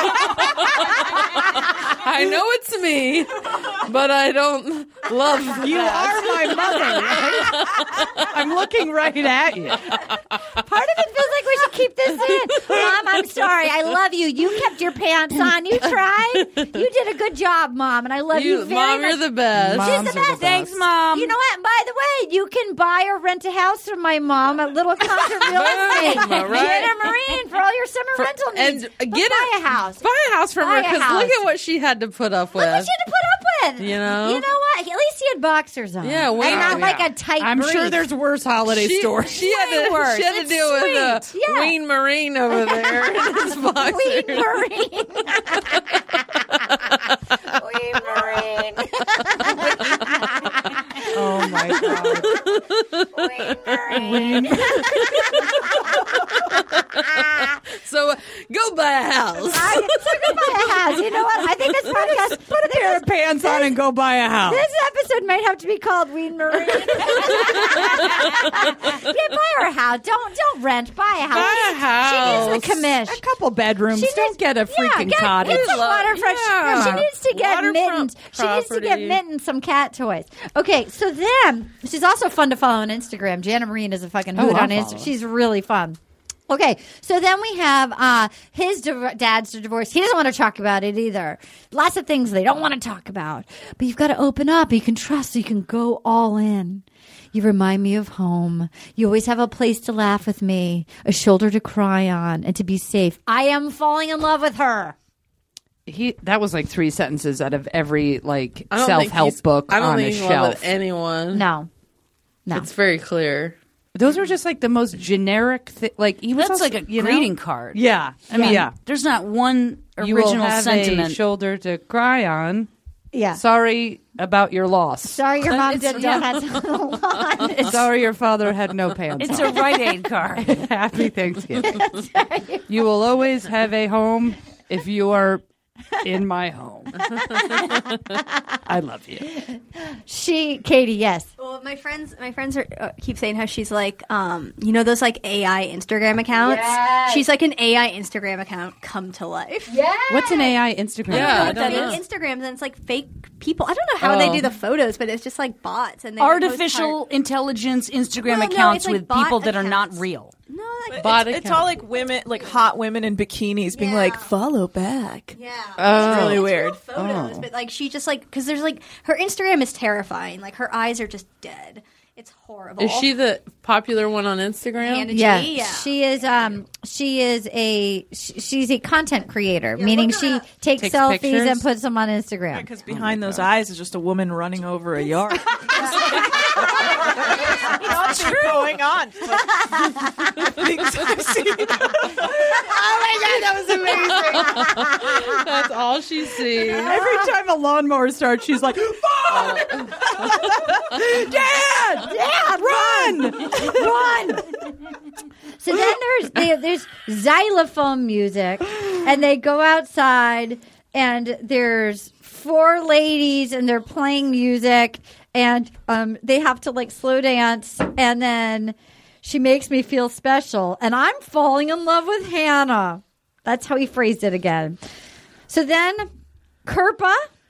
I know it's me, but I don't love you. That. Are my mother. Right? I'm looking right at you. Part of it feels like we should keep this in. Mom, I'm sorry. I love you. You kept your pants on. You tried. You did a good job, Mom, and I love you very Mom, much. you're the best. She's the best. Thanks, Mom. You know what? And by the way, you can buy or rent a house from my mom at Little Concert Real Estate. Jenna Marine for all your summer rental needs. And buy a house. Buy a house from her, because look at what she had to put up with. Look what she had to put up with. You know what? At least he had boxers on. Yeah, and not like a tight I'm brief. sure there's worse holiday stories. She had to deal with Wayne Marine over there in his boxers. Wayne Marine. Wayne Marine. Oh my God. Wayne Marine. So go buy a house. So go buy a house. You know what? I think this podcast. Put a pair of pants on and go buy a house. This episode might have to be called Wayne Marine. Buy her a house. Don't rent. Buy a house. Buy a house. She needs the commish. A couple bedrooms. Don't get a freaking cottage. It's a waterfront. No, she needs to get mittens. She needs to get mittens, some cat toys. Okay, so then she's also fun to follow on Instagram. Jana Marine is a fucking hoot on Instagram. She's really fun. Okay, so then we have his dad's divorce. He doesn't want to talk about it either. Lots of things they don't want to talk about. But you've got to open up. You can trust. You can go all in. You remind me of home. You always have a place to laugh with me, a shoulder to cry on, and to be safe. I am falling in love with her. That was like 3 sentences out of every self-help book on a shelf. I don't think he's in love with anyone. No. It's very clear. Those were just like the most generic thing. Like he was That's also, like a greeting card. Yeah. I mean, there's not one you will original have sentiment. A shoulder to cry on. Yeah. Sorry about your loss. Sorry your mom don't have a lot. Sorry your father had no pants It's on. a Rite Aid card. Happy Thanksgiving. You will always have a home if you are in my home. I love you. Katie, yes. Well, my friends are keep saying how she's like, those like AI Instagram accounts. Yes. She's like an AI Instagram account come to life. Yeah. What's an AI Instagram? I don't know what that is. Instagrams, and it's like fake people. I don't know how they do the photos, but it's just like bots and they artificial intelligence Instagram accounts with people that are not real. No, it's all like women, like hot women in bikinis, being like, "Follow back." Yeah, it's really weird. Photos, but like she just like because there's like her Instagram is terrifying. Like her eyes are just dead. It's horrible. Is she the popular one on Instagram? Hannah Yeah. G? Yeah, she's a content creature, meaning she takes selfies pictures? and puts them on Instagram. Because behind those eyes is just a woman running over a yard. Nothing going on. Things I've seen. Oh my God, that was amazing. That's all she sees. Every time a lawnmower starts, she's like, "Fuck! Dad, run!" So then there's xylophone music, and they go outside, and there's 4 ladies, and they're playing music, and they have to like slow dance, and then she makes me feel special, and I'm falling in love with Hannah. That's how he phrased it again. So then Kirpa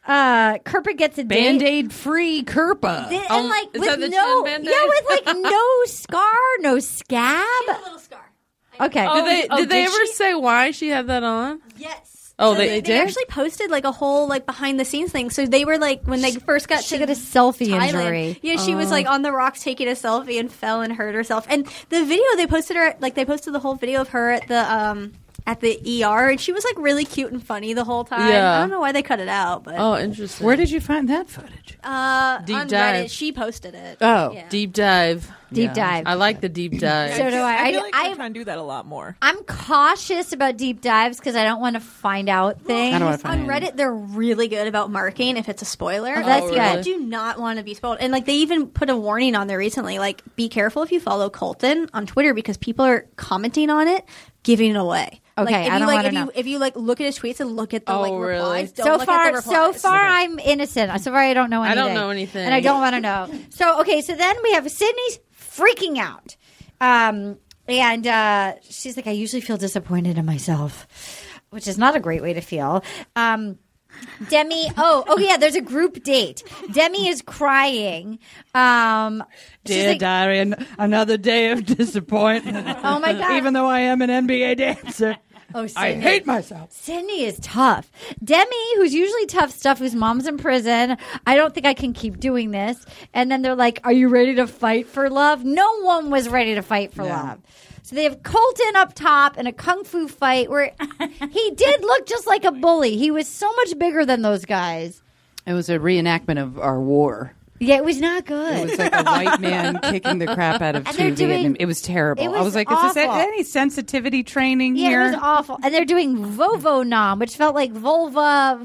Kirpa gets a date. Band-Aid free Kirpa. And like is with that the no, chin Band-Aid? with like no scar, no scab. She had a little scar. Okay. Did they ever say why she had that on? Yes. Oh, So they they actually posted like a whole like behind the scenes thing. So they were like when they first got She to got a selfie Thailand, injury. Yeah, she was like on the rocks taking a selfie and fell and hurt herself. And the video they posted they posted the whole video of her at the ER, and she was like really cute and funny the whole time. Yeah. I don't know why they cut it out, but Oh, interesting. Where did you find that footage? on dive. Reddit, she posted it. Oh. Yeah. Deep dive. Deep dive. I like the deep dive. So do I. I feel like I'm trying to do that a lot more. I'm cautious about deep dives because I don't want to find out things. I don't want to find On Reddit, they're really good about marking if it's a spoiler. That's Like, good. you do not want to be spoiled. And like they even put a warning on there recently, like be careful if you follow Colton on Twitter because people are commenting on it, giving it away. Okay, like, if I you don't like, wanna if know. you if you like look at his tweets and look at the Oh, like really? replies, don't So look at the far, replies. I'm innocent. So far, I don't know anything. I don't know anything. and I don't want to know. So okay, so then we have Sydney's freaking out, and she's like, "I usually feel disappointed in myself," which is not a great way to feel. Demi, oh yeah, there's a group date. Demi is crying. Dear like, diary, another day of disappointment. Oh my God. Even though I am an NBA dancer, Oh, I Sydney. hate myself. Sydney is tough. Demi, who's usually tough stuff, whose mom's in prison. I don't think I can keep doing this. And then they're like, "Are you ready to fight for love?" No one was ready to fight for love. So they have Colton up top in a kung fu fight where he did look just like a bully. He was so much bigger than those guys. It was a reenactment of our war. Yeah, it was not good. It was like a white man kicking the crap out of And two they're doing- Vietnam. It was terrible. it I was was like, is this awful. any sensitivity training Yeah, here? it was awful. And they're doing Vovo Nom, which felt like Vovo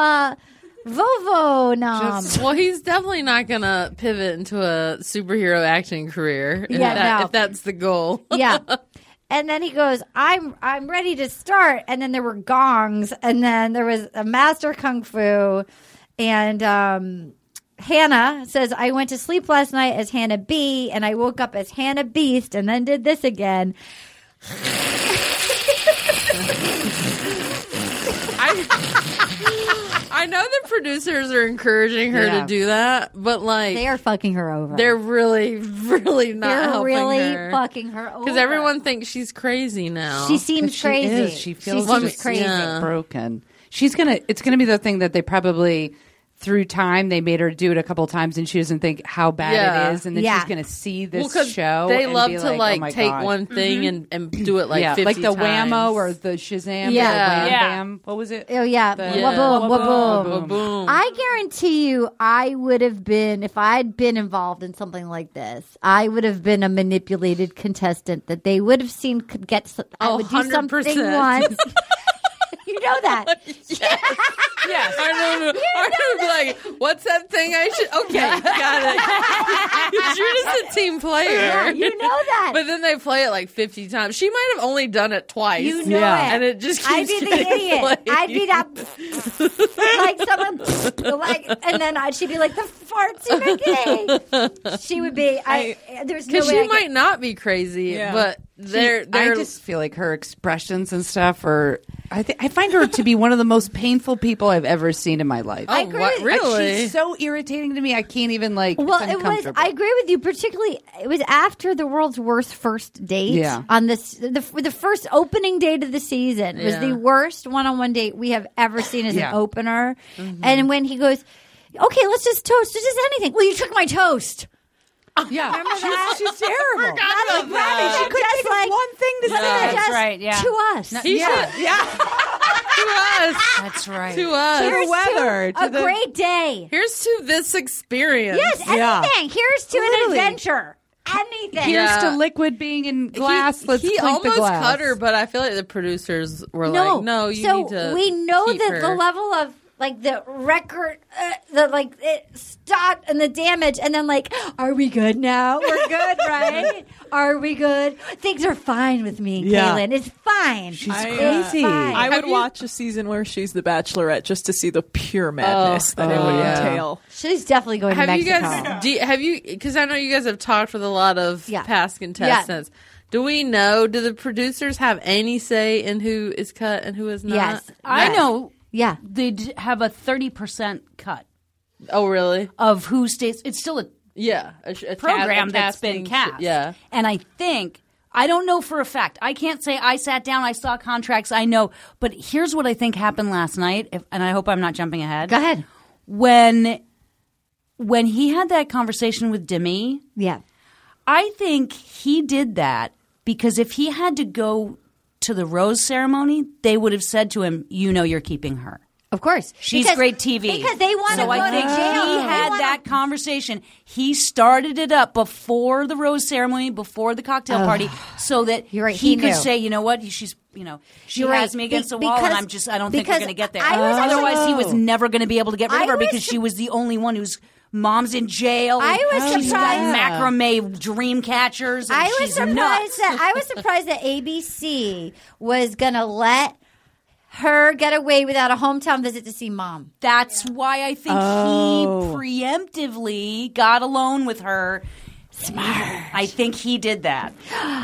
Nom. Well, he's definitely not going to pivot into a superhero acting career if that's the goal. Yeah. And then he goes, I'm ready to start. And then there were gongs. And then there was a master kung fu. And Hannah says, I went to sleep last night as Hannah B. And I woke up as Hannah Beast and then did this again. I know the producers are encouraging her to do that, but like they are fucking her over. They're really, really not They're helping really her. fucking her over. Because everyone thinks she's crazy now. She seems crazy. She feels seems crazy. broken. It's gonna be the thing that they probably through time they made her do it a couple of times and she doesn't think how bad it is, and then she's gonna see this show. They and love be to like, oh my take God. one thing and do it like 50 like the times. Whammo or the Shazam. Yeah. or the Wham Yeah. Bam. What was it? Oh, yeah. Waboom, waboom. Boom. I guarantee you, I would have been, if I'd been involved in something like this, I would have been a manipulated contestant that they would have seen could get. I would do something 100%. once. You know that. Yes. I know. I was like, what's that thing I should... Okay, got it. You're just a team player. Yeah, you know that. But then they play it like 50 times. She might have only done it twice. You know it. And it just keeps I'd be the getting idiot. played. I'd be that, like someone, like, and then she'd be like, the farts you making. She would be, there's no way. Because she I could- might not be crazy, but they're I just feel like her expressions and stuff are. I find her to be one of the most painful people I've ever seen in my life. Oh, what? Really? She's so irritating to me. I can't even like. Well, it's it was. uncomfortable. I agree with you. Particularly, it was after the world's worst first date. Yeah. On this, the first opening date of the season was Yeah. the worst one-on-one date we have ever seen as Yeah. an opener. And when he goes, "Okay, let's just toast. Just anything." Well, you took my toast. Yeah, Remember that? she's terrible. Not like that. She couldn't think of one thing to say. Just right, yeah. to us. To us. That's right. To us. Here's weather, to to a the- great day. Here's to this experience. Yes, Yeah. anything. Here's to Literally. an adventure. Anything. Here's Yeah. to liquid being in glass. Let's he clink almost the glass. cut her, but I feel like the producers were like, "No, you so need to." we know keep that her. the level of like the record, it stopped and the damage, and then like, are we good now? We're good, right? Are we good? Things are fine with me, Yeah. Kaylin. It's fine. She's It's crazy. fine. I would you- watch a season where she's the Bachelorette just to see the pure madness that it would entail. She's definitely going to Have you Mexico. guys? Have you? Because I know you guys have talked with a lot of Yeah. past contestants. Do we know? Do the producers have any say in who is cut and who is not? Yes. I know Yeah. They have a 30% cut. Oh, really? Of who stays. It's still a program that's been cast. Yeah. And I think, I don't know for a fact. I can't say I sat down, I saw contracts, I know. But here's what I think happened last night, and I hope I'm not jumping ahead. Go ahead. When he had that conversation with Demi, I think he did that because if he had to go to the rose ceremony, they would have said to him, you're keeping her. Of course. She's great TV. Because they want to go to jail. He had that conversation. He started it up before the rose ceremony, before the cocktail party, so that he could say, you know what, she has me against the wall, and I don't think we're going to get there. Otherwise, he was never going to be able to get rid of her because she was the only one whose mom's in jail. She's got macrame dream catchers. I was surprised that ABC was going to let her get away without a hometown visit to see mom. That's why I think he preemptively got alone with her. Smart. I think he did that.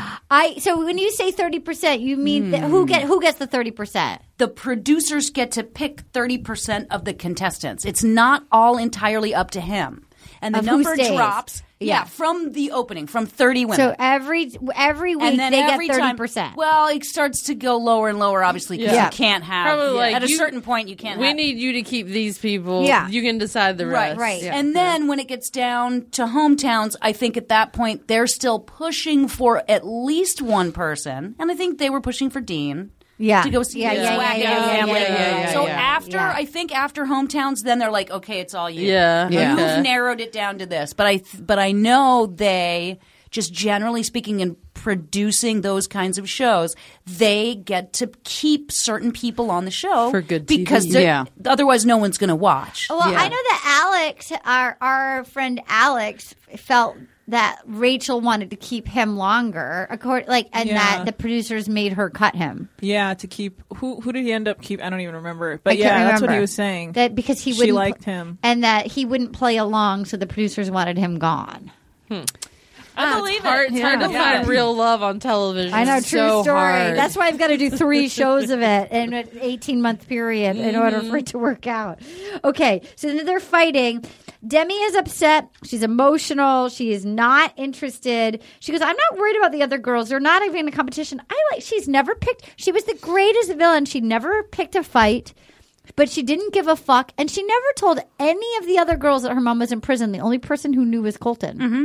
So when you say 30%, you mean who gets the 30%? The producers get to pick 30% of the contestants. It's not all entirely up to him. And the number drops from the opening, from 30 women. So every week they get 30%. Well, it starts to go lower and lower, obviously, because you can't have at a certain point you can't. We need you to keep these people. Yeah. You can decide the rest. Right. Yeah. And then when it gets down to hometowns, I think at that point they're still pushing for at least one person, and I think they were pushing for Dean. To go see his wacky family. So I think after hometowns, then they're like, okay, it's all you. Yeah. You've narrowed it down to this. But I know they, just generally speaking, in producing those kinds of shows, they get to keep certain people on the show for good TV. Because otherwise no one's going to watch. Well, I know that Alex, our friend Alex, felt that Rachel wanted to keep him longer, that the producers made her cut him. Yeah, to keep who did he end up keep? I don't even remember. But that's what he was saying. That because she liked him, and that he wouldn't play along, so the producers wanted him gone. I believe it. It's hard to find real love on television. I know, true story. Hard. That's why I've got to do 3 shows of it in an 18-month period in order for it to work out. Okay, so then they're fighting. Demi is upset. She's emotional. She is not interested. She goes, I'm not worried about the other girls. They're not even in a competition. She's never picked. She was the greatest villain. She never picked a fight. But she didn't give a fuck. And she never told any of the other girls that her mom was in prison. The only person who knew was Colton. Mm-hmm.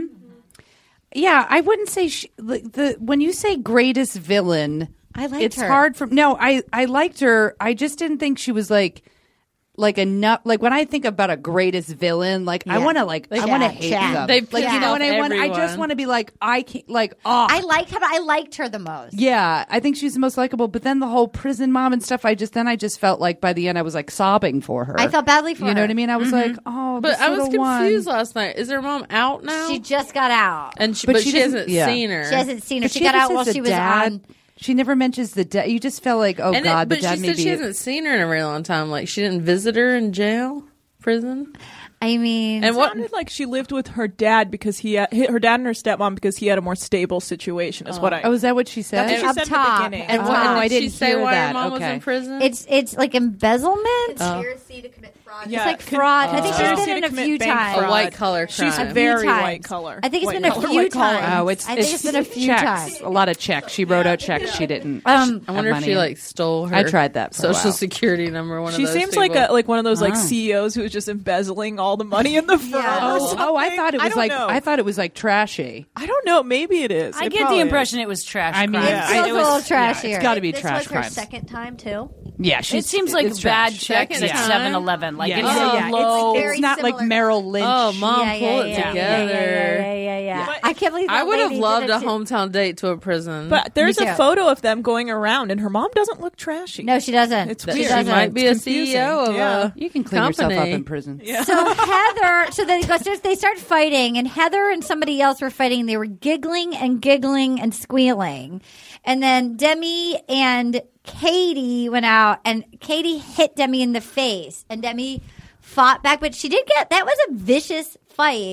Yeah, I wouldn't say when you say greatest villain, I liked her. It's hard for I liked her. I just didn't think she was like enough. Like when I think about a greatest villain, I want to I want to hate them. They I just want to be like I can't I liked her. But I liked her the most. Yeah, I think she's the most likable. But then the whole prison mom and stuff. I just felt like by the end I was like sobbing for her. I felt badly for her. You know what I mean? I was like, oh, but I was confused one. last night. Is her mom out now? She just got out, and she hasn't seen her. She hasn't seen her. She got out while she was on. She never mentions the dad. You just felt like, oh, God, the dad maybe. But she said she hasn't seen her in a very long time. Like, she didn't visit her in jail, prison. I mean, it sounded like she lived with her dad because her dad and her stepmom because he had a more stable situation. Is what I? Oh, is that what she said? That's what she said at the beginning. And I did didn't she say hear why that. her mom was in prison? It's like embezzlement, conspiracy to commit fraud. Yeah, it's like fraud. I think she's been in a few times. A white collar crime. She's very white collar. I think it's been a few times. Oh, I think it's been a few times. A lot of checks. She wrote out checks. She didn't. I wonder if she stole her. I tried that. Social security number. She seems like one of those CEOs who was just embezzling all the money in the firm. I thought it was like trashy. I don't know. Maybe it is. I get the impression it was trash. I mean, it was a little trashier. It's got to be trash crime. crimes. This was her second time too. Yeah, it seems like bad checks at 7-Eleven. Like it's low. It's not like Merrill Lynch. Oh, mom, pull it together. Yeah. I can't believe I would have loved a hometown date to a prison. But there's a photo of them going around, and her mom doesn't look trashy. No, she doesn't. It's weird. She might be a CEO of a You can clean yourself up in prison. Yeah. So Heather, they start fighting, and Heather and somebody else were fighting. They were giggling and squealing. And then Demi and Katie went out, and Katie hit Demi in the face, and Demi fought back, but that was a vicious fight.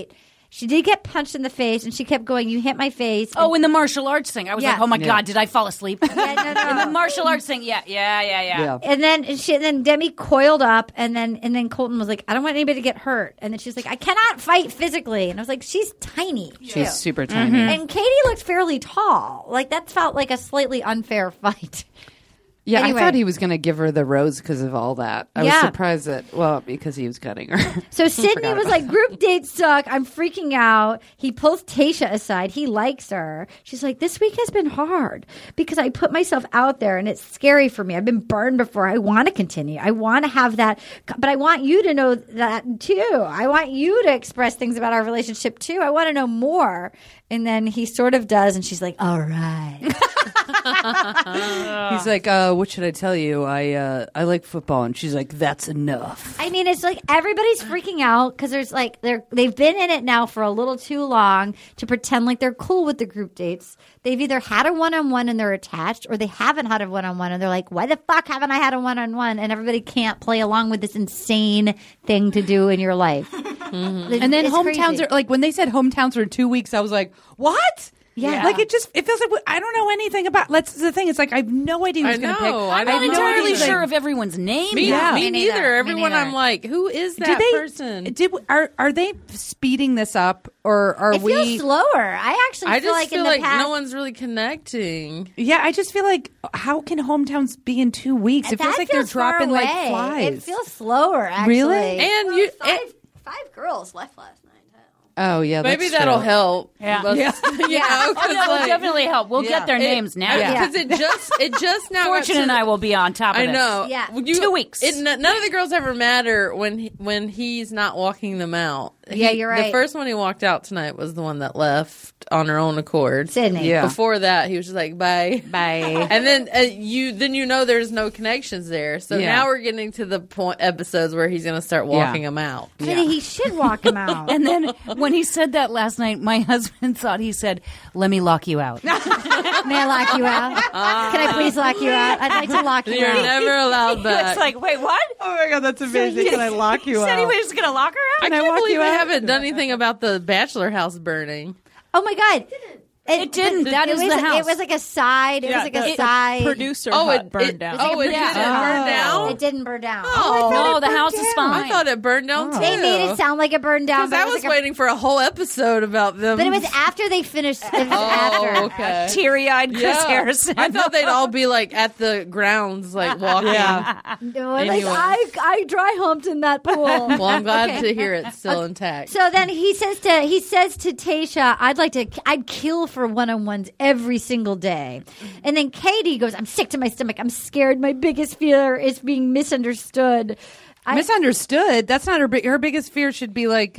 She did get punched in the face, and she kept going, "You hit my face." Oh, in the martial arts thing. I was like, oh, my God, did I fall asleep? Yeah, no. In the martial arts thing, yeah. And then Demi coiled up, and then Colton was like, "I don't want anybody to get hurt." And then she was like, "I cannot fight physically." And I was like, "She's tiny. She's super tiny." And Katie looked fairly tall. Like, that felt like a slightly unfair fight. Yeah, Anyway. I thought he was going to give her the rose because of all that. I was surprised because he was cutting her. So Sydney was like, "Group dates suck. I'm freaking out." He pulls Tayshia aside. He likes her. She's like, "This week has been hard because I put myself out there and it's scary for me. I've been burned before. I want to continue. I want to have that. But I want you to know that too. I want you to express things about our relationship too. I want to know more." And then he sort of does. And she's like, "All right." He's like, "What should I tell you? I like football." And she's like, "That's enough." I mean, it's like everybody's freaking out because there's like they've been in it now for a little too long to pretend like they're cool with the group dates. They've either had a one-on-one and they're attached, or they haven't had a one-on-one and they're like, "Why the fuck haven't I had a one-on-one?" And everybody can't play along with this insane thing to do in your life. And then hometowns are like, when they said hometowns are in 2 weeks, I was like, "What?" Yeah. Like it feels like I don't know anything about. That's the thing. It's like I have no idea who's going to pick. I'm not entirely sure of everyone's name. Me neither. Everyone, I'm like, who is that person? Are they speeding this up, or are it we? It feels slower. I just feel like no one's really connecting. Yeah, I just feel like how can hometowns be in 2 weeks? It feels like they're dropping like flies. It feels slower, actually. Really? And five girls left last night. Oh yeah, maybe that'll help. Yeah, but, Yeah. That will definitely help. We'll get their names now. Because it just now. Fortune and I will be on top of I this. know. Yeah. 2 weeks. None of the girls ever matter when he's not walking them out. Yeah, you're right. The first one he walked out tonight was the one that left on her own accord. Sydney. Yeah. Before that, he was just like, bye. Bye. And then you know there's no connections there. So now we're getting to the episodes where he's going to start walking them out. Katie, he should walk him out. And then when he said that last night, my husband thought he said, "Let me lock you out." May I lock you out? Can I please lock you out? I'd like to lock you You're out. never allowed back. It's like, wait, what? Oh my God, that's amazing. Can I lock you Said he out? was just gonna lock her out. I can't believe they haven't done anything about the bachelor house burning. Oh my God. It didn't. That is the house. It was like a side. It was like a side. Producer hut burned down. Oh, it didn't burn down? It didn't burn down. Oh, no, the house is fine. I thought it burned down too. They made it sound like it burned down. Because I was waiting for a whole episode about them. But it was after they finished. It was after. Okay. Teary-eyed Chris Harrison. I thought they'd all be like at the grounds, like walking. Like, I dry humped in that pool. Well, I'm glad to hear it's still intact. So then he says to Tayshia, I'd kill for one-on-ones every single day. And then Katie goes, "I'm sick to my stomach. I'm scared. My biggest fear is being misunderstood." Misunderstood? That's not her biggest fear should be like,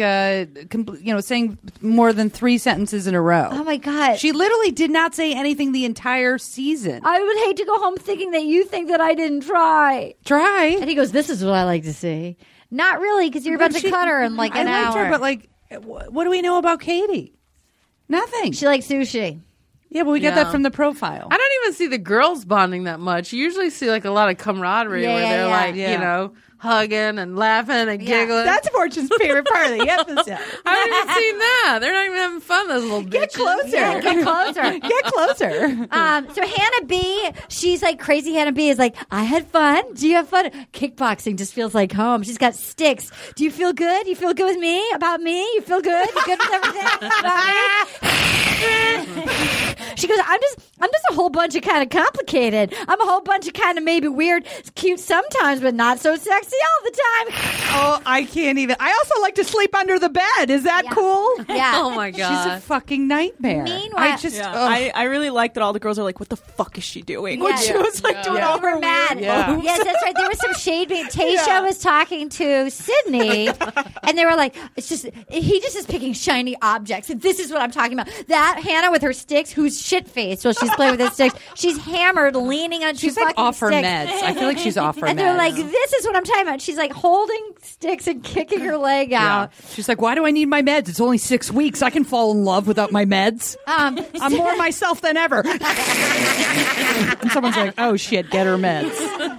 saying more than 3 sentences in a row. Oh my God. She literally did not say anything the entire season. "I would hate to go home thinking that you think that I didn't try." Try. And he goes, "This is what I like to see." Not really, because you're about to cut her in like an hour. I liked her, but like, what do we know about Katie? Nothing. She likes sushi. Yeah, but we got that from the profile. I don't even see the girls bonding that much. You usually see like a lot of camaraderie where they're you know, hugging and laughing and giggling. That's Fortune's favorite part of the episode. I haven't even seen that. They're not even having fun, those little bitches. Get closer. Yeah, get closer. Get closer. So Hannah B, she's like crazy. Hannah B is like, "I had fun. Do you have fun? Kickboxing just feels like home." She's got sticks. "Do you feel good? You feel good with me? About me? You feel good? You good with everything about me?" She goes, I'm just a whole bunch of kind of complicated. I'm a whole bunch of kind of maybe weird, cute sometimes, but not so sexy all the time." Oh, I can't even. I also like to sleep under the bed. Is that cool? Yeah. Oh my God. She's a fucking nightmare. Meanwhile, I really like that all the girls are like, "What the fuck is she doing?" When she was like doing they all her were mad. weird moves. Yes, that's right. There was some shade being. Tayshia was talking to Sydney, and they were like, he just is picking shiny objects. And this is what I'm talking about. That Hannah with her sticks, who's shit faced while she's playing with her sticks. She's hammered, leaning on. She's like off her meds. I feel like she's off her meds. And they're like, "This is what I'm talking about." She's like holding sticks and kicking her leg out. She's like, "Why do I need my meds? It's only 6 weeks. I can fall in love without my meds. I'm more myself than ever." And someone's like, "Oh shit, get her meds."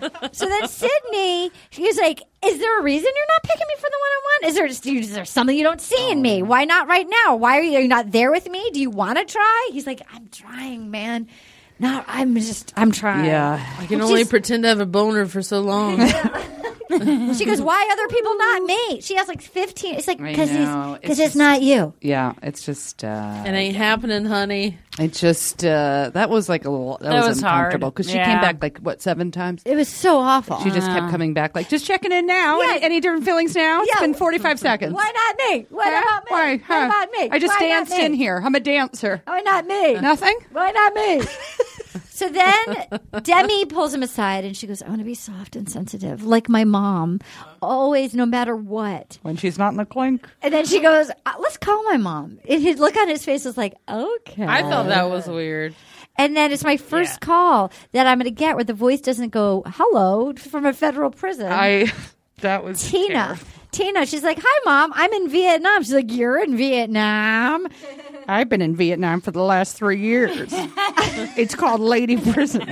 So then Sydney, she was like, is there a reason you're not picking me for the one-on-one? Is there something you don't see in me? Why not right now? Why are you not there with me? Do you want to try? He's like, I'm trying, man. No, I'm trying. Yeah. I can only pretend to have a boner for so long. She goes, why other people, not me? She has like 15. It's like, because it's not you. Yeah, it's just. It ain't happening, honey. It just, that was like a little, that was uncomfortable. Because she came back like, 7 times? It was so awful. She just kept coming back like, just checking in now. Yeah. Any different feelings now? It's been 45 seconds. Why not me? What about me? Why? What about me? I just Why danced in here. I'm a dancer. Why not me? Nothing? Why not me? So then Demi pulls him aside and she goes, I want to be soft and sensitive, like my mom, always, no matter what. When she's not in the clink. And then she goes, let's call my mom. And his look on his face was like, okay. I thought that was weird. And then it's my first call that I'm going to get where the voice doesn't go, hello, from a federal prison. That was Tina, she's like, hi, Mom, I'm in Vietnam. She's like, you're in Vietnam? I've been in Vietnam for the last 3 years. It's called Lady Prison.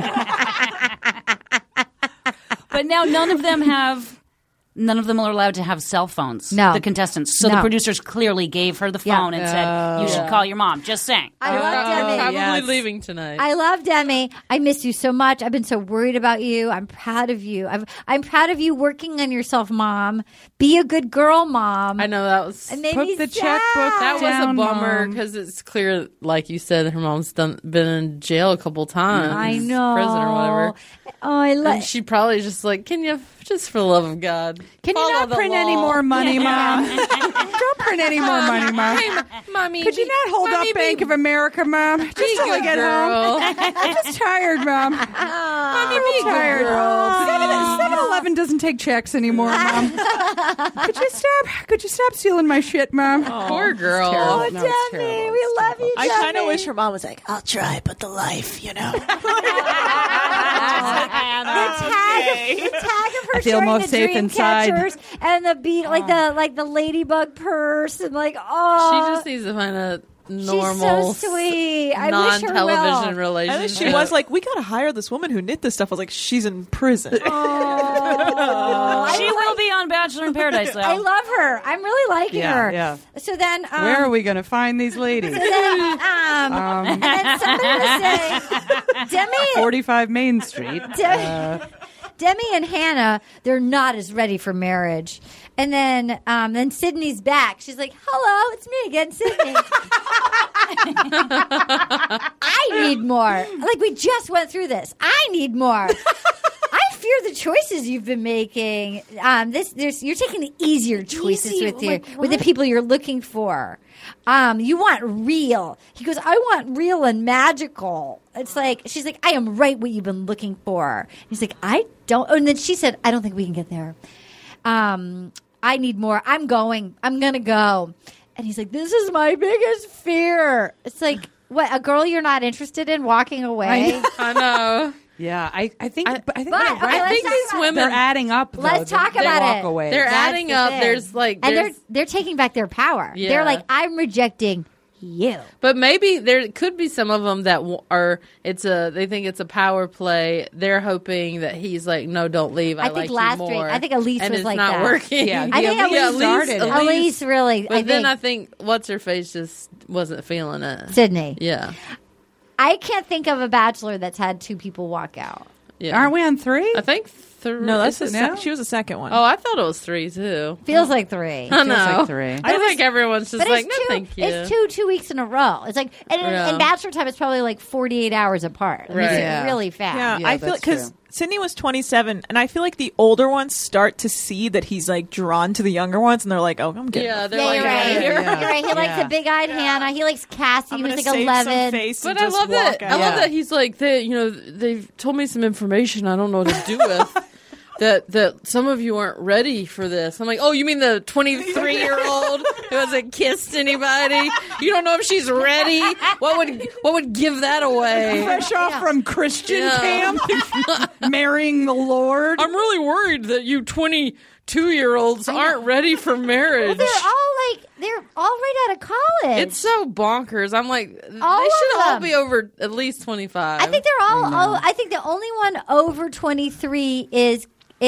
But now none of them are allowed to have cell phones. No. The contestants. So the producers clearly gave her the phone and said, you should call your mom. Just saying. I love Demi. Probably leaving tonight. I love Demi. I miss you so much. I've been so worried about you. I'm proud of you. I'm proud of you working on yourself, Mom. Be a good girl, Mom. I know that was. And Put the checkbook That was down, a bummer Mom. because it's clear, like you said, her mom's been in jail a couple times. I know. Prison or whatever. Oh, I love. And she probably just like, can you, just for the love of God, Can you not print any more money, Mom? Don't print any more money, Mom. Hey, Mommy. Could you not hold up Bank of America, Mom? Just till I get home. I'm just tired, Mom. Mommy, I'm be a tired. girl. 7-Eleven doesn't take checks anymore, Mom. Could you stop stealing my shit, Mom? Poor girl. Oh, Demi, we love you, I Demi. kind of wish her mom was like, I'll try, but the life, you know. The tag of her I feel showing more the safe dream inside. catchers and the beat, like the ladybug purse, and like She just needs to find a normal, she's so sweet. I wish her non-television well. relationship. And then she was like, we gotta hire this woman who knit this stuff. I was like, she's in prison. She will be on Bachelor in Paradise, though. I love her. I'm really liking her. Yeah. So then, Where are we going to find these ladies? and then somebody was saying, Demi, 45 Main Street. Demi and Hannah, they're not as ready for marriage. And then Sydney's back. She's like, hello, it's me again, Sydney. I need more. Like, we just went through this. I need more. I fear the choices you've been making. You're taking the easier choices with the people you're looking for. You want real. He goes, I want real and magical. It's like, she's like, I am right what you've been looking for. He's like, I don't. Oh, and then she said, I don't think we can get there. I need more. I'm going to go. And he's like, this is my biggest fear. It's like, what, a girl you're not interested in walking away? I know. Yeah, I think But, these women, they're adding up. Though. Let's talk They about walk it. Away. They're That's adding the up. thing. There's like, And they're taking back their power. Yeah. They're like, I'm rejecting you. But maybe there could be some of them that they think it's a power play. They're hoping that he's like, no, don't leave. I think like last you week- more. I think Elise and was it's like not that. working. Yeah, I think Elise started. Elise really. But then I think what's her face just wasn't feeling it. Sydney. Yeah. I can't think of a bachelor that's had 2 people walk out. Yeah. Aren't we on 3? I think 3. No, that's Is it the now? she was the second one. Oh, I thought it was 3 too. Feels like 3. I Feels know. like 3. I think everyone's just But like, it's no, two, thank you. It's 2 weeks in a row. It's like, and Yeah. in Bachelor time, it's probably like 48 hours apart. It makes Right. it Yeah. really fast. Yeah, Yeah, I feel that's because true. Sydney was 27, and I feel like the older ones start to see that he's like drawn to the younger ones, and they're like, "Oh, I'm getting." Yeah, they're Yeah, like, you're right. "Yeah, You're yeah." right. He likes a big-eyed Hannah. He likes Cassie, I'm who's gonna like save 11. some face But and I just love walk that. out. I love that he's like, they've told me some information I don't know what to do with. That some of you aren't ready for this. I'm like, oh, you mean the 23-year-old who hasn't kissed anybody? You don't know if she's ready? What would give that away? Fresh off from Christian Yeah. camp, marrying the Lord. I'm really worried that you 22-year-olds aren't ready for marriage. They're all they're all right out of college. It's so bonkers. I'm like, they should all be over at least 25. I think they're all. I think the only one over 23 is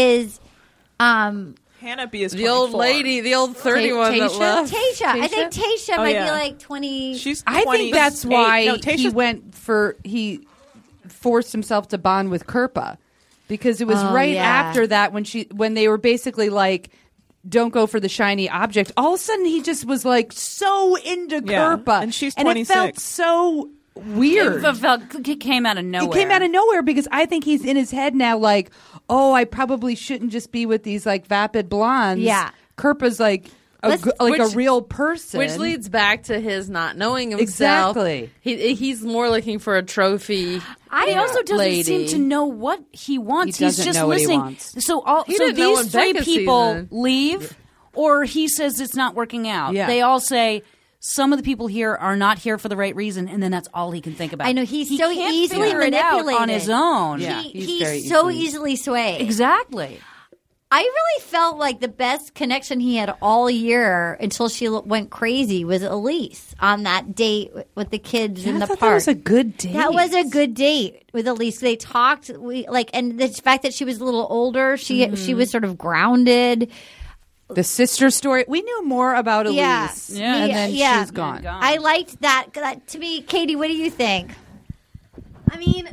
Hannah B is 24. The old lady, the old 31 that left. Tasha. I think Tasha might be like 20. She's 20. I think that's why he forced himself to bond with Kirpa, because it was after that when they were basically like, don't go for the shiny object. All of a sudden, he just was like so into Kirpa, and she's 26. And it felt so weird. It came out of nowhere. It came out of nowhere because I think he's in his head now like, oh, I probably shouldn't just be with these like vapid blondes. Yeah. Kirpa's like a real person. Which leads back to his not knowing himself. Exactly. He's more looking for a trophy. He also doesn't seem to know what he wants. He's just know listening. What he wants. So these three people leave, or he says it's not working out. Yeah. They all say, some of the people here are not here for the right reason, and then that's all he can think about. I know he so can't easily figure it out manipulated on his own. Yeah, he's so easily swayed. Exactly. I really felt like the best connection he had all year until she went crazy was Elise on that date with the kids in the park. That was a good date. That was a good date with Elise. They talked. And the fact that she was a little older, she was sort of grounded. The sister story. We knew more about Elise. Yeah. And then she's gone. I liked that. To me, Katie, what do you think? I mean,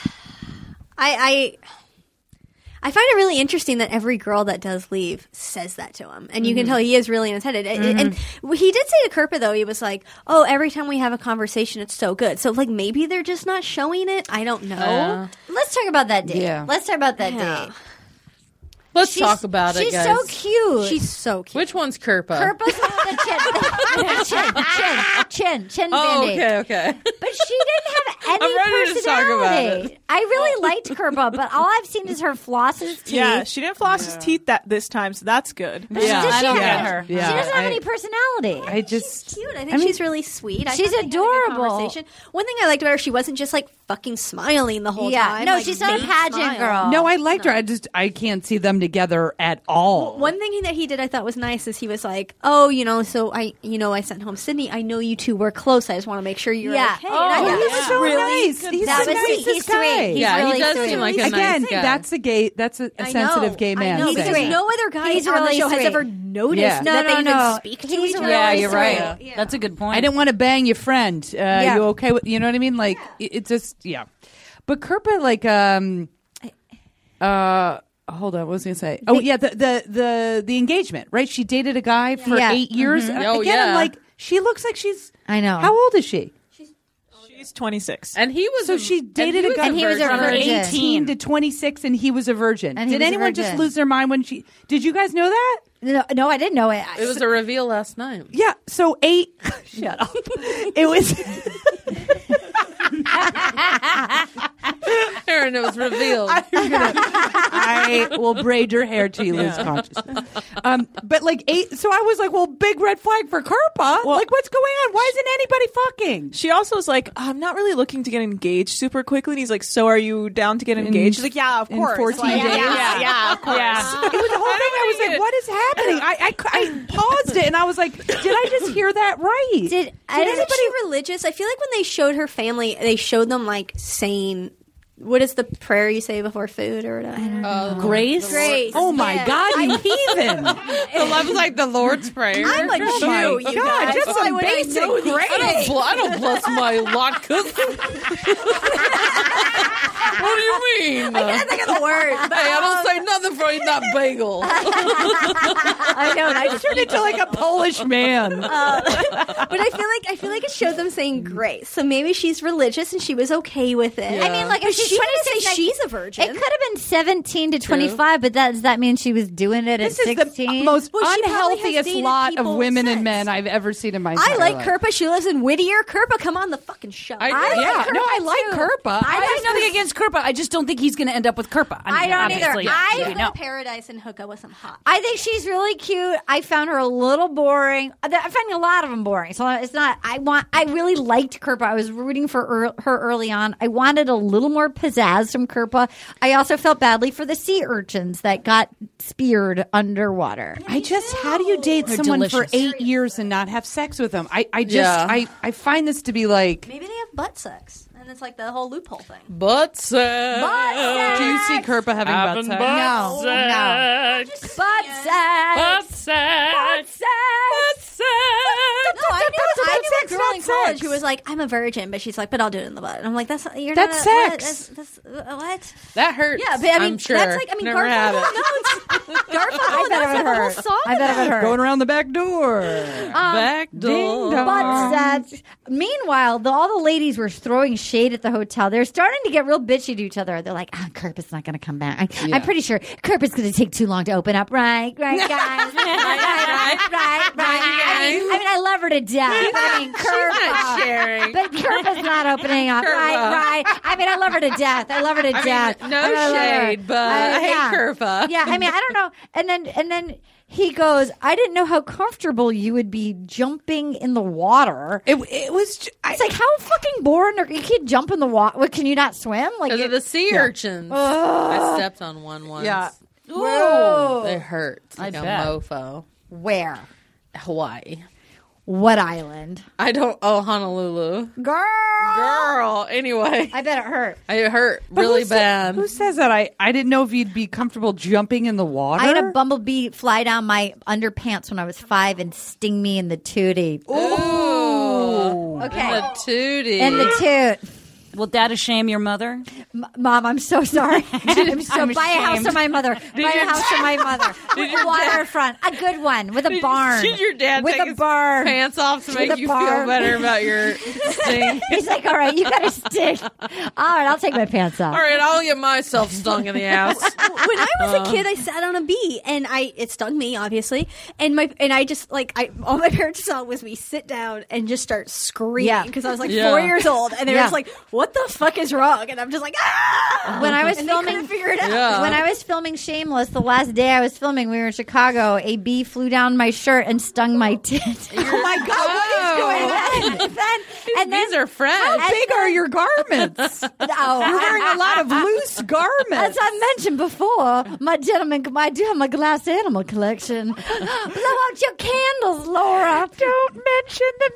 I find it really interesting that every girl that does leave says that to him. And you can tell he is really in his head. And he did say to Kirpa, though, he was like, oh, every time we have a conversation, it's so good. So, like, maybe they're just not showing it. I don't know. Let's talk about that date. Yeah. Let's talk about that date. Let's talk about it, guys. She's so cute. She's so cute. Which one's Kirpa? Kirpa's the one with the chin Band-Aid. Okay. But she didn't have any I'm ready to talk about personality. it. I really liked Kirpa, but all I've seen is her floss his teeth. Yeah, she didn't floss his teeth this time, so that's good. I don't get her. She doesn't have any personality. She's cute. I think she's really sweet. She's adorable. One thing I liked about her, she wasn't just like fucking smiling the whole time. No, like, she's not a fake pageant smile. girl. No, I liked her. I can't see them together at all. One thing that he did I thought was nice is he was like, oh, so I sent home Sydney. I know you two were close. I just want to make sure you're okay. Oh, And I thought he was so really nice. He's the nicest guy. He's Yeah, really he does sweet. seem like a Again, nice guy. that's a sensitive gay man. I know, saying because that. no other guy He's on the really show has sweet. ever noticed Yeah. that they even speak to He's each other. really Yeah, you're right. sweet. That's a good point. I didn't want to bang your friend. You okay with? You know what I mean? Like it's just But Kirpa, like hold on, what was I going to say? Oh yeah, the engagement, right? She dated a guy for 8 years. Oh, Again, I'm yeah. like, she looks like she's. I know. How old is she? She's 26. And he was So she dated a guy And he was a from virgin. 18 to 26, and he was a virgin. And he Did was a anyone just virgin. lose their mind when she? Did you guys know that? No, I didn't know it. It was a reveal last night. Yeah. So 8. Shut up. It was. Aaron, it was revealed. I will braid your hair till you lose consciousness. But like 8, so I was like, well, big red flag for Kirpa. Like, what's going on? Why isn't anybody fucking? She also was like, I'm not really looking to get engaged super quickly. And he's like, so are you down to get engaged? She's like, yeah, of course. In 14 Like, days? Yeah, of course. It was the whole thing. I was like, what is happening? I paused it and I was like, did I just hear that right? Did anybody religious? I feel like when they showed her family, they showed them like saying, what is the prayer you say before food or whatever? Grace? Grace. Oh my Yeah. God, you heathen! The love is like the Lord's Prayer. I'm a Oh Jew, my you God, guys. just some Why would I basic know these grace. things? I don't bless my latke. What do you mean? I can't think of the word. Hey, I don't say nothing for eating that bagel. I know. And I Turned into like a Polish man. But I feel like it showed them saying grace. So maybe she's religious and she was okay with it. Yeah. I mean, like, But if she's she didn't 26, say she's a virgin. It could have been 17 to 25, but does that mean she was doing it This at is 16? the most Well, she probably has unhealthiest dated lot of people women and since. men I've ever seen in my entire I like life. Kirpa. She lives in Whittier. Kirpa, come on the fucking show. I I like Kirpa. I like nothing against Kirpa. I just don't think he's going to end up with Kirpa. I don't either. I know Paradise and Hookah with some hot. I think she's really cute. I found her a little boring. I'm finding a lot of them boring. So it's not. I really liked Kirpa. I was rooting for her early on. I wanted a little more pizzazz from Kirpa. I also felt badly for the sea urchins that got speared underwater. How do you date someone for 8 years and not have sex with them? I find this to be like, maybe they have butt sex. And it's like the whole loophole thing. Butt sex. Do you see Kirpa having butt sex? No. Butt sex. Butt sex. Butt sex. Butt sex. No, I knew a girl in college who was like, I'm a virgin, but she's like, but I'll do it in the butt. And I'm like, that's sex. That's what? That hurts. Yeah, but I mean, I'm sure. that's like, Never had it. I bet it hurt. Going around the back door. Back door. Butt sex. Meanwhile, all the ladies were throwing shade at the hotel. They're starting to get real bitchy to each other. They're like, Kirpa's not going to come back. I'm pretty sure Kirpa's going to take too long to open up. Right, guys? right. I mean, I love her to death. I mean, Kirpa. Sharing. But Kirpa's not opening up. Right. I mean, I love her to death. No shade, but I hate Kirpa. Yeah, I mean, I don't know. And then he goes, I didn't know how comfortable you would be jumping in the water. It was. It's like, how fucking boring. You can't jump in the water. What, can you not swim? Like Because of the sea urchins. I stepped on one once. Yeah. Whoa. They hurt. Like a mofo. Where? Hawaii. What island? I don't. Oh, Honolulu. Girl. Anyway. I bet it hurt. It hurt really bad. Who says that? I didn't know if you'd be comfortable jumping in the water. I had a bumblebee fly down my underpants when I was 5 and sting me in the tootie. Ooh. Okay. In the tootie. In the toot. Will Dad shame your mother? Mom, I'm so sorry. Buy a house for my mother. Buy a house for my mother. With a waterfront. A good one. With a barn. Did your dad with take a barn. his pants off to make you feel better about your sting? He's like, all right, you got to stick. All right, I'll take my pants off. All right, I'll get myself stung in the ass. When I was a kid, I sat on a bee, and it stung me, obviously. And I just all my parents saw was me sit down and just start screaming because I was like 4 years old, and they were just like, "What the fuck is wrong?" And I'm just like, "Ah!" When I was filming, when I was filming Shameless, the last day I was filming, we were in Chicago. A bee flew down my shirt and stung my tit. Oh my God! What is going on? These are fresh. How big are your garments? You're wearing a lot of loose garments. As I mentioned before, I do have my glass animal collection. Blow out your candles, Laura. Don't mention the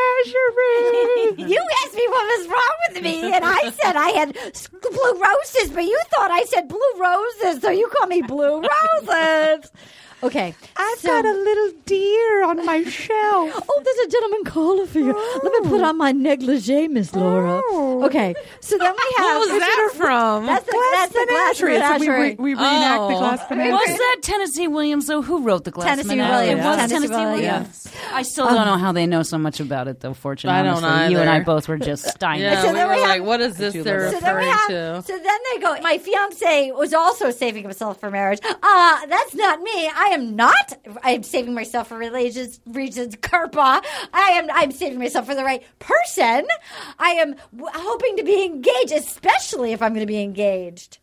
menagerie. You asked me what was wrong with me, and I said I had blue roses, but you thought I said blue roses, so you call me Blue Roses. Okay. I've got a little deer on my shelf. Oh, there's a gentleman calling for you. Let me put on my negligee, Miss Laura. Okay. So then we have... What was that from? That's the glass menagerie. We reenact the glass menagerie. Was that Tennessee Williams, though? Who wrote the glass menagerie? Williams. It was Tennessee Tennessee Williams. I still don't know how they know so much about it, though, fortunately. I don't either. You and I both were just stymied. Yeah, So we then were we like, have- what is this they're referring to? So then they go, my fiance was also saving himself for marriage. That's not me. I am not. I'm saving myself for religious reasons. Kirpa. I'm saving myself for the right person. I am hoping to be engaged, especially if I'm going to be engaged.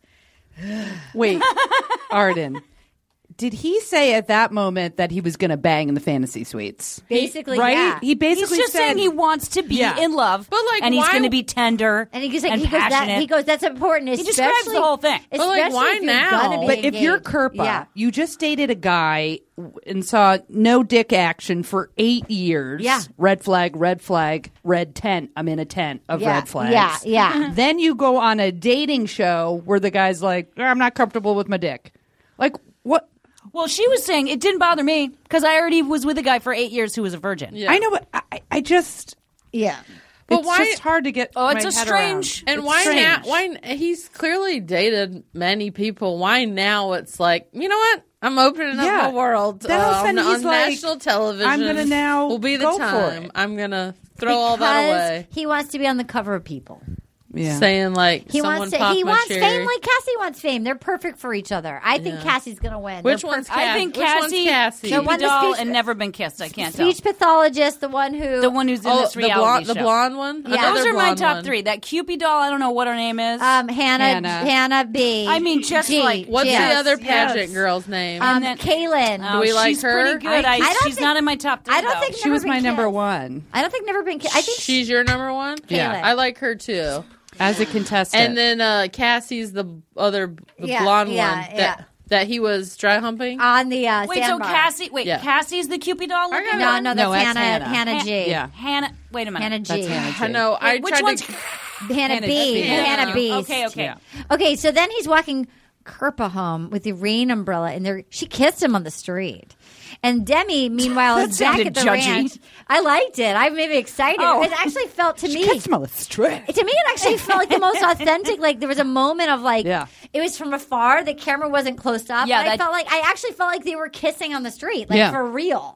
Wait, Arden. Did he say at that moment that he was going to bang in the fantasy suites? Basically, right? yeah. He basically He's just saying he wants to be in love, but and he's going to be tender and he's and passionate. he goes, that's important. He describes the whole thing. But like, why now? But if you're Kirpa, you just dated a guy and saw no dick action for 8 years. Yeah. Red flag, red tent. I'm in a tent of red flags. Yeah. Then you go on a dating show where the guy's like, I'm not comfortable with my dick. Like, what? Well, she was saying it didn't bother me because I already was with a guy for 8 years who was a virgin. Yeah. I know, but I just... Yeah. But it's why? just hard to get. Oh, it's my a head strange. around. And it's why strange. now? Why he's clearly dated many people. Why now? It's like, you know what? I'm opening up my world. Then all of a sudden on he's like, national television. I'm gonna now will be the go for time. it. I'm gonna throw all that away. He wants to be on the cover of People. saying like he someone wants popped he my wants cherry. fame like Cassie wants fame. They're perfect for each other. I think Cassie's gonna win. Which one's Cassie? I think Cassie, the one doll and never been kissed. I can't tell. Speech pathologist, the one who's in this reality show. The blonde one? Yeah. Those are my top one. 3. That Cupid doll, I don't know what her name is. Hannah B. I mean, just G. like what's the other pageant girl's name? Kaylin. Do we like she's her? Pretty good. She's not in my top 3. I don't think she was my number 1. I don't think never been kissed. I think she's your number 1. Yeah, I like her too. As a contestant. And then Cassie's the blonde one that he was dry humping on the wait, sandbar. so Cassie, Cassie's the Cupid doll looking No, that's Hannah. Hannah G. Hannah, wait a minute. Hannah G. That's Hannah G. I know. Which one's Hannah B. Hannah B. Okay. Okay, so then he's walking Kirpa home with the rain umbrella, and she kissed him on the street. And Demi, meanwhile, is back at the ranch. I liked it. I made me excited. It actually felt to me. Kissed him on the street. To me, it actually felt like the most authentic. Like there was a moment of like, it was from afar. The camera wasn't close up. Yeah, I actually felt like they were kissing on the street, like for real.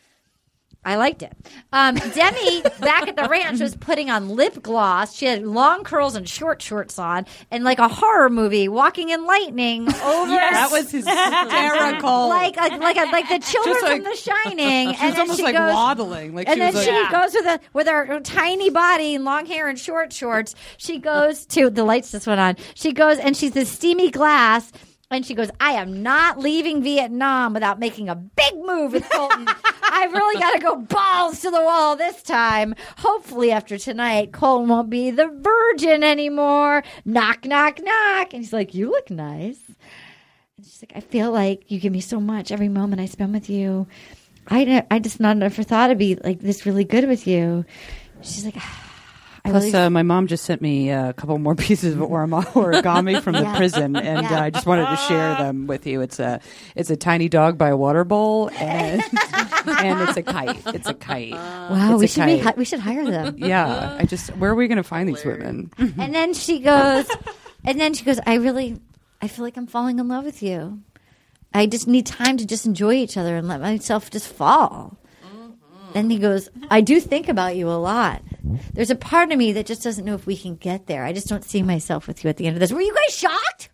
I liked it. Demi, back at the ranch, was putting on lip gloss. She had long curls and short shorts on, and like a horror movie, walking in lightning over. That was hysterical. like the children from The Shining. She was almost like waddling. Like and then was she goes with her tiny body and long hair and short shorts. She goes to the lights just went on. She goes and she's this steamy glass. And she goes, I am not leaving Vietnam without making a big move with Colton. I've really got to go balls to the wall this time. Hopefully after tonight, Colton won't be the virgin anymore. Knock, knock, knock. And he's like, you look nice. And she's like, I feel like you give me so much every moment I spend with you. I just never thought I'd be like this really good with you. She's like, Plus, my mom just sent me a couple more pieces of origami from the prison, and I just wanted to share them with you. It's a tiny dog by a water bowl, and it's a kite. It's a kite. Wow, we should hire them. Yeah, where are we going to find these women? And then she goes, I feel like I'm falling in love with you. I just need time to just enjoy each other and let myself just fall. Then he goes, I do think about you a lot. There's a part of me that just doesn't know if we can get there. I just don't see myself with you at the end of this. Were you guys shocked?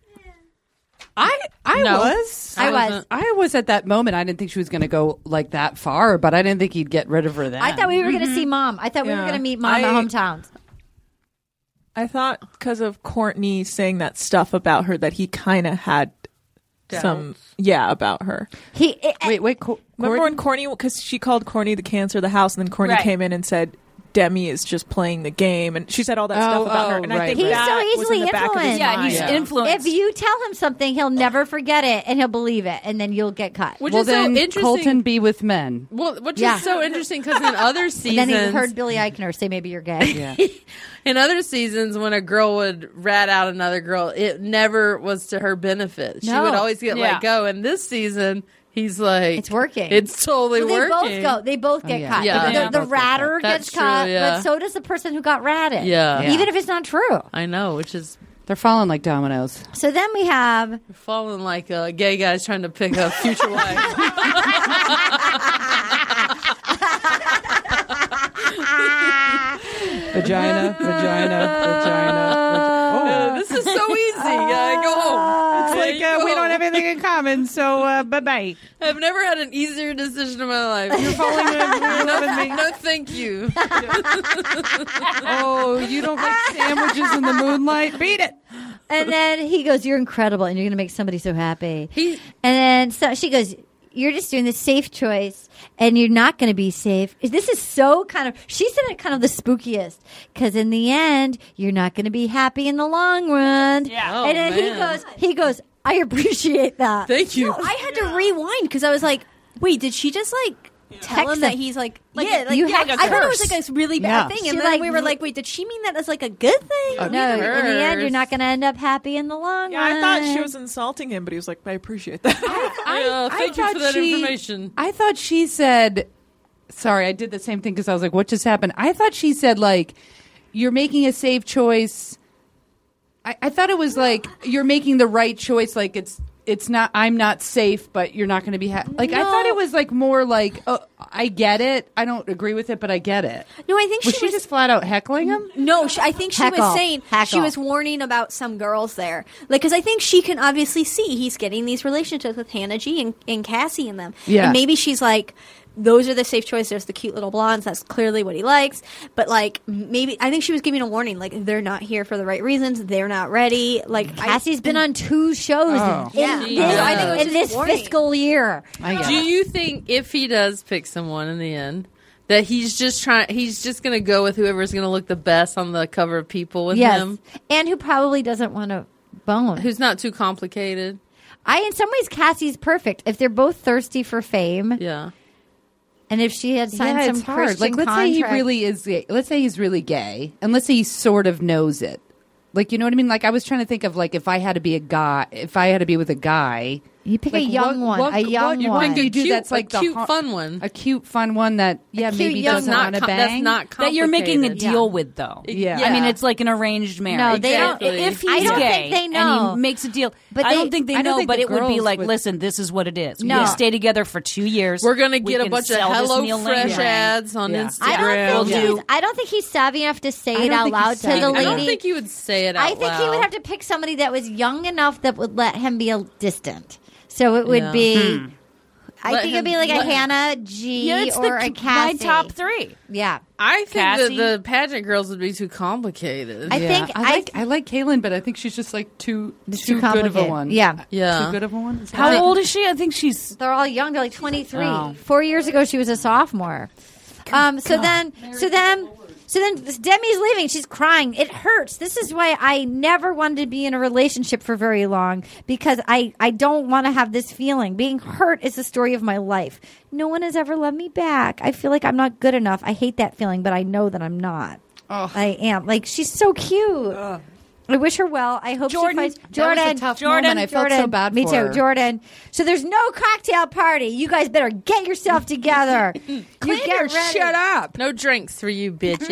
I was at that moment. I didn't think she was going to go like that far, but I didn't think he'd get rid of her then. I thought we were going to see Mom. I thought we were going to meet Mom at hometowns. I thought because of Courtney saying that stuff about her that he kind of had some about her. Remember when Courtney, because she called Courtney the cancer of the house, and then Courtney came in and said Demi is just playing the game, and she said all that stuff about her. And I think he's that so easily was in the back influenced. of his mind. He's influenced. If you tell him something, he'll never forget it, and he'll believe it, and then you'll get cut. Which is so interesting. Colton be with men. Well, which is so interesting because in other seasons, and then he heard Billy Eichner say, "Maybe you're gay." Yeah. In other seasons, when a girl would rat out another girl, it never was to her benefit. She would always get let go. And this season, he's like, it's working. It's totally working. They both get cut. Yeah. The ratter gets cut, but so does the person who got ratted. Yeah. Even if it's not true. I know, which is... They're falling like dominoes. So then we have... They're falling like gay guys trying to pick a future wife. Vagina. Oh, this is so easy. Go home. It's like we don't have anything in common, so bye-bye. I've never had an easier decision in my life. You're falling in love with me. No, thank you. Oh, you don't like sandwiches in the moonlight? Beat it. And then he goes, you're incredible, and you're going to make somebody so happy. And then she goes, you're just doing the safe choice, and you're not going to be safe. This is so she said it kind of the spookiest, because in the end, you're not going to be happy in the long run. Yeah. And then he goes, I appreciate that. Thank you. No, I had to rewind because I was like, wait, did she just tell him that he's I thought it was like a really bad thing, and then we were like, wait, did she mean that as like a good thing? No, in the end, you're not going to end up happy in the long run. I thought she was insulting him, but he was like, I appreciate that. Thank you for that information. I thought she said, sorry, I did the same thing because I was like, what just happened? I thought she said, like, you're making a safe choice. I thought it was like, you're making the right choice, like it's it's not. I'm not safe, but you're not going to be like. No. I thought it was like more like. I get it. I don't agree with it, but I get it. No, I think was she just flat out heckling him. No, I think she was saying she was warning about some girls there, like because I think she can obviously see he's getting these relationships with Hannah G and Cassie and them. Yeah, and maybe she's like. Those are the safe choices. There's the cute little blondes. That's clearly what he likes. But, like, maybe... I think she was giving a warning. Like, they're not here for the right reasons. They're not ready. Like, Cassie's been on 2 shows in this fiscal year. Do you think if he does pick someone in the end... that he's just going to go with whoever's going to look the best on the cover of People with him? And who probably doesn't want to bone. Who's not too complicated. In some ways, Cassie's perfect. If they're both thirsty for fame... Yeah. And if she had signed some Christian like, let's say he really is gay. Let's say he's really gay, and let's say he sort of knows it. Like, you know what I mean? Like, I was trying to think of like if I had to be with a guy. You pick a young one. What you do that's like a cute, fun one. A cute, fun one that, maybe doesn't want to bang. That's not complicated. That you're making a deal with, though. Yeah. I mean, it's like an arranged marriage. No, they don't. If he's gay and he makes a deal, but I don't think they know, but it would be like, listen, this is what it is. No. We stay together for 2 years. We're going to get a bunch of HelloFresh ads on Instagram. I don't think he's savvy enough to say it out loud to the lady. I don't think he would say it out loud. I think he would have to pick somebody that was young enough that would let him be distant. So it would be, I think it would be like a Hannah G or a Cassie. My top 3. Yeah. I think that the pageant girls would be too complicated. I like Kaylin, but I think she's just like too good of a one. Yeah. Too good of a one. How old is she? I think they're all young. They're like 23. 4 years ago, she was a sophomore. So then Demi's leaving. She's crying. It hurts. This is why I never wanted to be in a relationship for very long, because I don't want to have this feeling. Being hurt is the story of my life. No one has ever loved me back. I feel like I'm not good enough. I hate that feeling, but I know that I'm not. Oh. I am. Like, she's so cute. I wish her well. I hope Jordan, she finds Jordan. That was a tough moment. I felt so bad me for too, her. Jordan. So there's no cocktail party. You guys better get yourself together. You get ready. Shut up. No drinks for you bitches.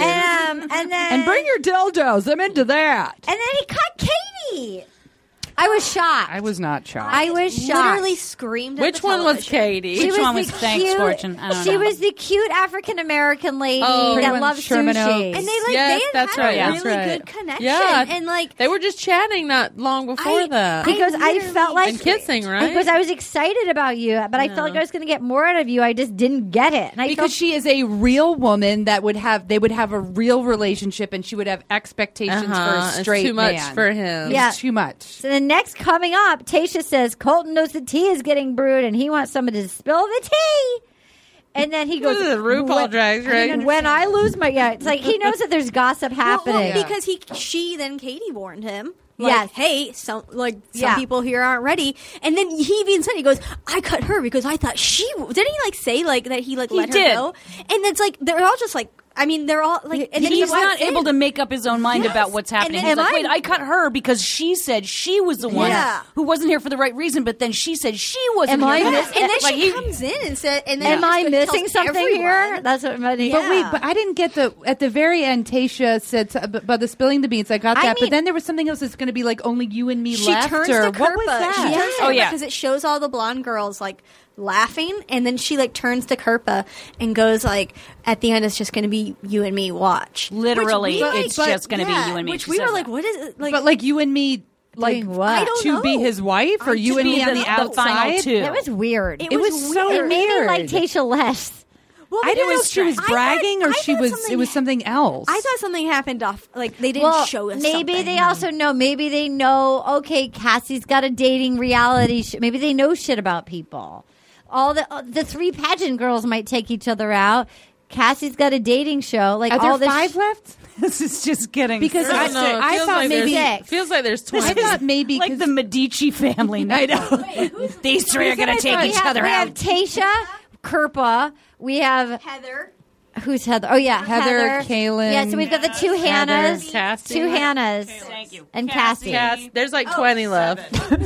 And bring your dildos. I'm into that. And then he cut Katie. I was shocked. I was not shocked. I was shocked. Literally screamed at Which one was Katie? Which one was Thanks, Fortune? I don't know. She was the cute African-American lady that loves sushi. And they had a really good connection. Yeah. And like they were just chatting not long before that. Because I felt like... And kissing, right? Because I was excited about you, but I felt like I was going to get more out of you. I just didn't get it. And because she is a real woman that they would have a real relationship, and she would have expectations for a straight man. It's too much for him. Yeah. It's too much. So the next coming up, Tayshia says Colton knows the tea is getting brewed and he wants somebody to spill the tea. And then he goes, this is RuPaul Drag Race. When I lose my, it's like he knows that there's gossip happening. Well, because Katie warned him. Like, hey, some people here aren't ready. And then he even said, he goes, I cut her because I thought didn't he say that he let her go? And it's like, they're all just like, I mean, they're all like, and then he's not able to make up his own mind about what's happening. He's like, wait, I cut her because she said she was the one who wasn't here for the right reason, but then she said she wasn't here. And then she comes in and said, and then am I missing something here? That's what I mean. But I didn't get at the very end, Tayshia said about the spilling the beans. I got that, but then there was something else that's going to be like only you and me left. She turns to Kirpa. What was that? Because it shows all the blonde girls like laughing, and then she like turns to Kirpa and goes like, at the end it's just going to be you and me, watch. Literally, it's just going to be you and me. Which we were like, what is it? Like, but like you and me, like what? I don't know. Be his wife, or you and me on the outside? That was weird. It was so weird. It made me like Tayshia less. Well, I didn't know if she was bragging or it was something else. I thought something happened off, like they didn't show us maybe something. They also know, maybe they know, okay, Cassie's got a dating reality show. Maybe they know shit about people. All the 3 pageant girls might take each other out. Cassie's got a dating show. Like, are all there 5 left? This is just getting because I thought like maybe feels like there's 20. I thought maybe like the Medici family. I know these 3 are going to take each other out. We have Tayshia, Kirpa. We have Heather. Who's Heather? Oh yeah, Heather, Kaylin. Yeah, so we've got the 2 Hannahs, Cassie. 2 Hannahs. Thank you. And Cassie. There's like 20 left. And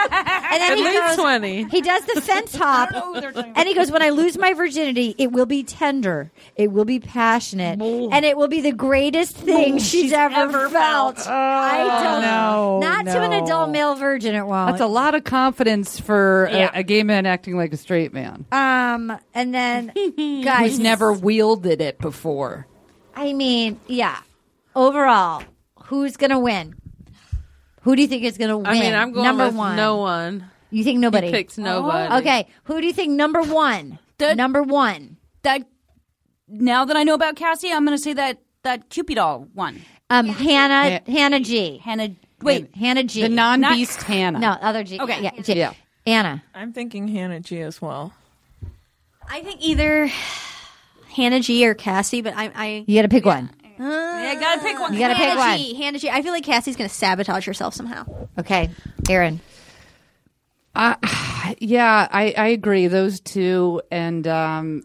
then At least 20. He does the fence hop, and he goes, when I lose my virginity, it will be tender, it will be passionate, and it will be the greatest thing she's ever felt. I don't know. Not not to an adult male virgin, it won't. That's a lot of confidence for a gay man acting like a straight man. And then, guys, who's never wielded it before. I mean, yeah. Overall, who's gonna win? Who do you think is gonna win? I mean, I'm going number with one. no one. You think nobody? He picks nobody. Okay, who do you think number one? Number one. That. Now that I know about Cassie, I'm going to say that Cupid doll one. Hannah G. Hannah G. The non-beast Hannah. No, other G. Okay. Yeah, G. Yeah. Anna. I'm thinking Hannah G as well. I think either Hannah G or Cassie, but I You got to pick one. Yeah, gotta pick one. You got to pick one. Hannah G. I feel like Cassie's going to sabotage herself somehow. Okay, Aaron. Yeah, I agree. Those two, and I'm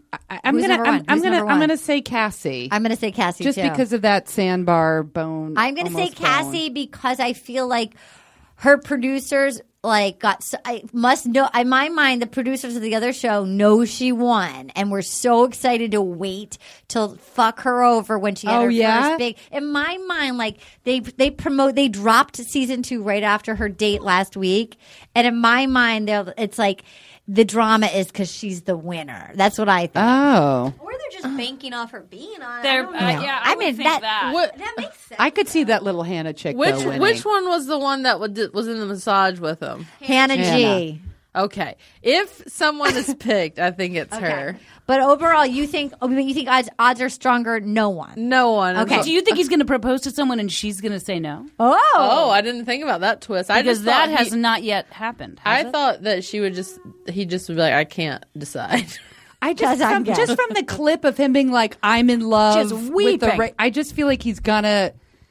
gonna say Cassie. I'm gonna say Cassie just too. because of that sandbar bone. I'm gonna say Cassie because I feel like her producers I must know. In my mind, the producers of the other show know she won, and we're so excited to wait till fuck her over when she had her first big. In my mind, like they dropped season 2 right after her date last week, and in my mind, it's like the drama is because she's the winner. That's what I think. Oh. Or they're just banking off her being on it. I mean that that makes sense. I could see that little Hannah chick. Which winning. one was the one that was in the massage with him? Hannah G. Okay, if someone is picked, I think it's her. But overall, you think odds are stronger? No one. No one. Okay. Do you think he's going to propose to someone and she's going to say no? Oh, I didn't think about that twist. Because that has not yet happened. I thought that he just would be like, I can't decide. Just from the clip of him being like, I'm in love, just weeping. With I just feel like he's gonna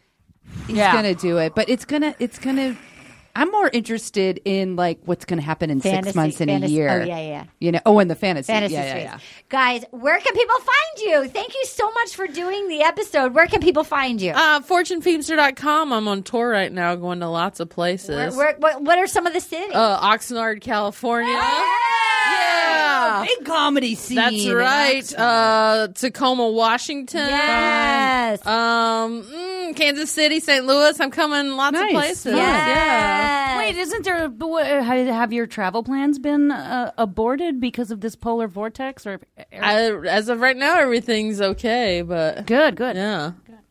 do it. But it's gonna. I'm more interested in like what's going to happen in 6 months in a year. Oh yeah. You know. In the fantasy. Yeah. Guys, where can people find you? Thank you so much for doing the episode. Where can people find you? FortuneFeemster.com. I'm on tour right now, going to lots of places. What are some of the cities? Oxnard, California. Yeah, big comedy scene. That's right. Tacoma, Washington. Yes. Kansas City, St. Louis. I'm coming lots of places. Yeah. Wait, isn't there? Have your travel plans been aborted because of this polar vortex? Or as of right now, everything's okay. But good. Yeah.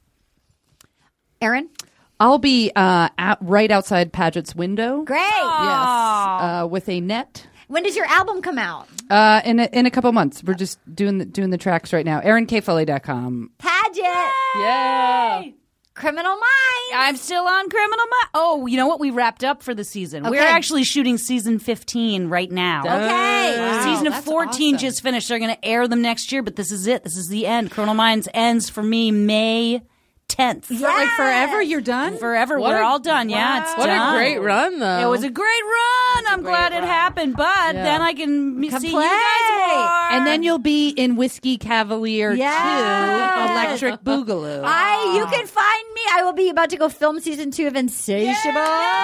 Aaron. I'll be right outside Paget's window. Great. Yes. With a net. When does your album come out? In a couple months. We're just doing the tracks right now. AaronKFully.com. Paget. Yay! Criminal Minds. I'm still on Criminal Minds. Oh, you know what? We wrapped up for the season. Okay. We're actually shooting season 15 right now. Okay. Wow, Season of 14 awesome. just finished. They're going to air them next year, but this is it. This is the end. Criminal Minds ends for me May 10th. Yes. Like forever, you're done? Forever. We're all done. Yeah, it's What done. a great run, though. It was a great run. I'm glad it happened, but then I can see you play. guys more. And then you'll be in Whiskey Cavalier 2, Electric Boogaloo. You can find me. I will be about to go film season 2 of Insatiable.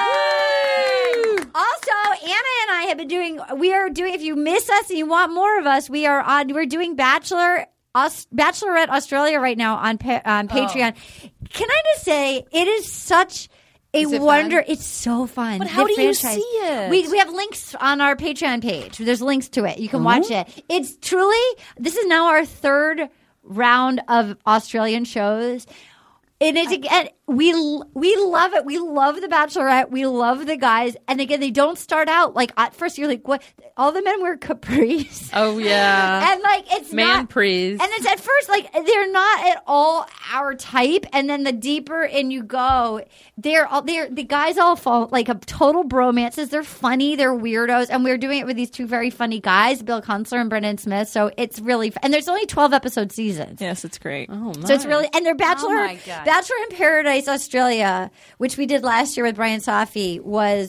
Also, Anna and I have been doing. If you miss us and you want more of us, we're doing Bachelorette Australia right now on Patreon. Can I just say it is such a wonder. Fun? It's so fun. But how do you see it? We have links on our Patreon page. There's links to it. You can watch it. It's truly. This is now our 3rd round of Australian shows. And it's again, we love it. We love The Bachelorette. We love the guys. And again, they don't start out like at first. You're like, what? All the men wear capris. Oh yeah, and like it's man-prees. And it's at first like they're not at all our type. And then the deeper in you go, the guys all fall like a total bromances. They're funny. They're weirdos. And we're doing it with these 2 very funny guys, Bill Kunstler and Brendan Smith. So it's really and there's only 12 episode seasons. Yes, it's great. Oh, nice. So it's really and their Bachelor. Oh my God. Bachelor in Paradise Australia, which we did last year with Brian Safi,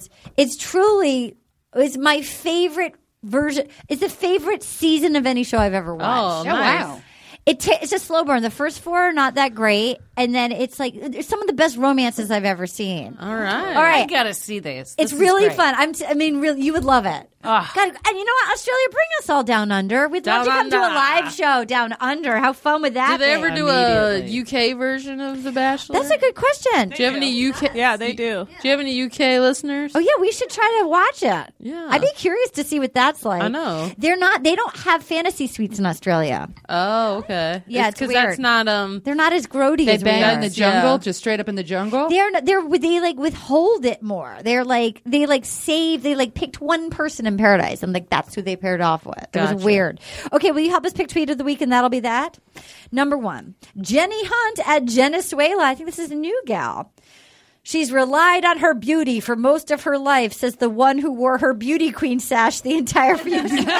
it's my favorite version. It's the favorite season of any show I've ever watched. Oh, nice. Wow. It's a slow burn. The first 4 are not that great. And then it's like some of the best romances I've ever seen. All right. I gotta see this. It's really fun. Really, you would love it. God, and you know what? Australia, bring us all down under. We'd love to come to a live show down under. How fun would that be? Do they ever do a UK version of The Bachelor? That's a good question. Do you have any UK? Yeah, they do. Do you have any UK listeners? Oh yeah, we should try to watch it. Yeah, I'd be curious to see what that's like. I know they don't have fantasy suites in Australia. Oh, okay. Yeah, it's because weird. That's not They're not as grody as we are. They bang in the jungle, just straight up in the jungle. They like withhold it more. They picked one person in paradise and like that's who they paired off with. It was weird. Okay, will you help us pick tweet of the week and that'll be that? Number 1, Jenny Hunt at Venezuela. I think this is a new gal. She's relied on her beauty for most of her life, says the one who wore her beauty queen sash the entire season. Nice.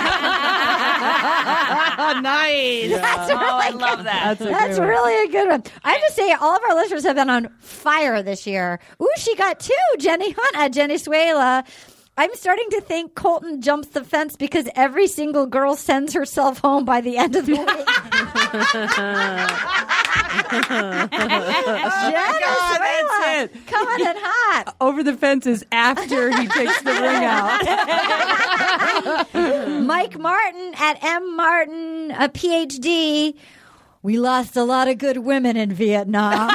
That's I love that. That's really a good one. I have to say, all of our listeners have been on fire this year. Ooh, she got 2. Jenny Hunt at Venezuela. I'm starting to think Colton jumps the fence because every single girl sends herself home by the end of the week. That's it. Coming in hot. Over the fences after he takes the ring out. Mike Martin at M. Martin, a PhD. We lost a lot of good women in Vietnam.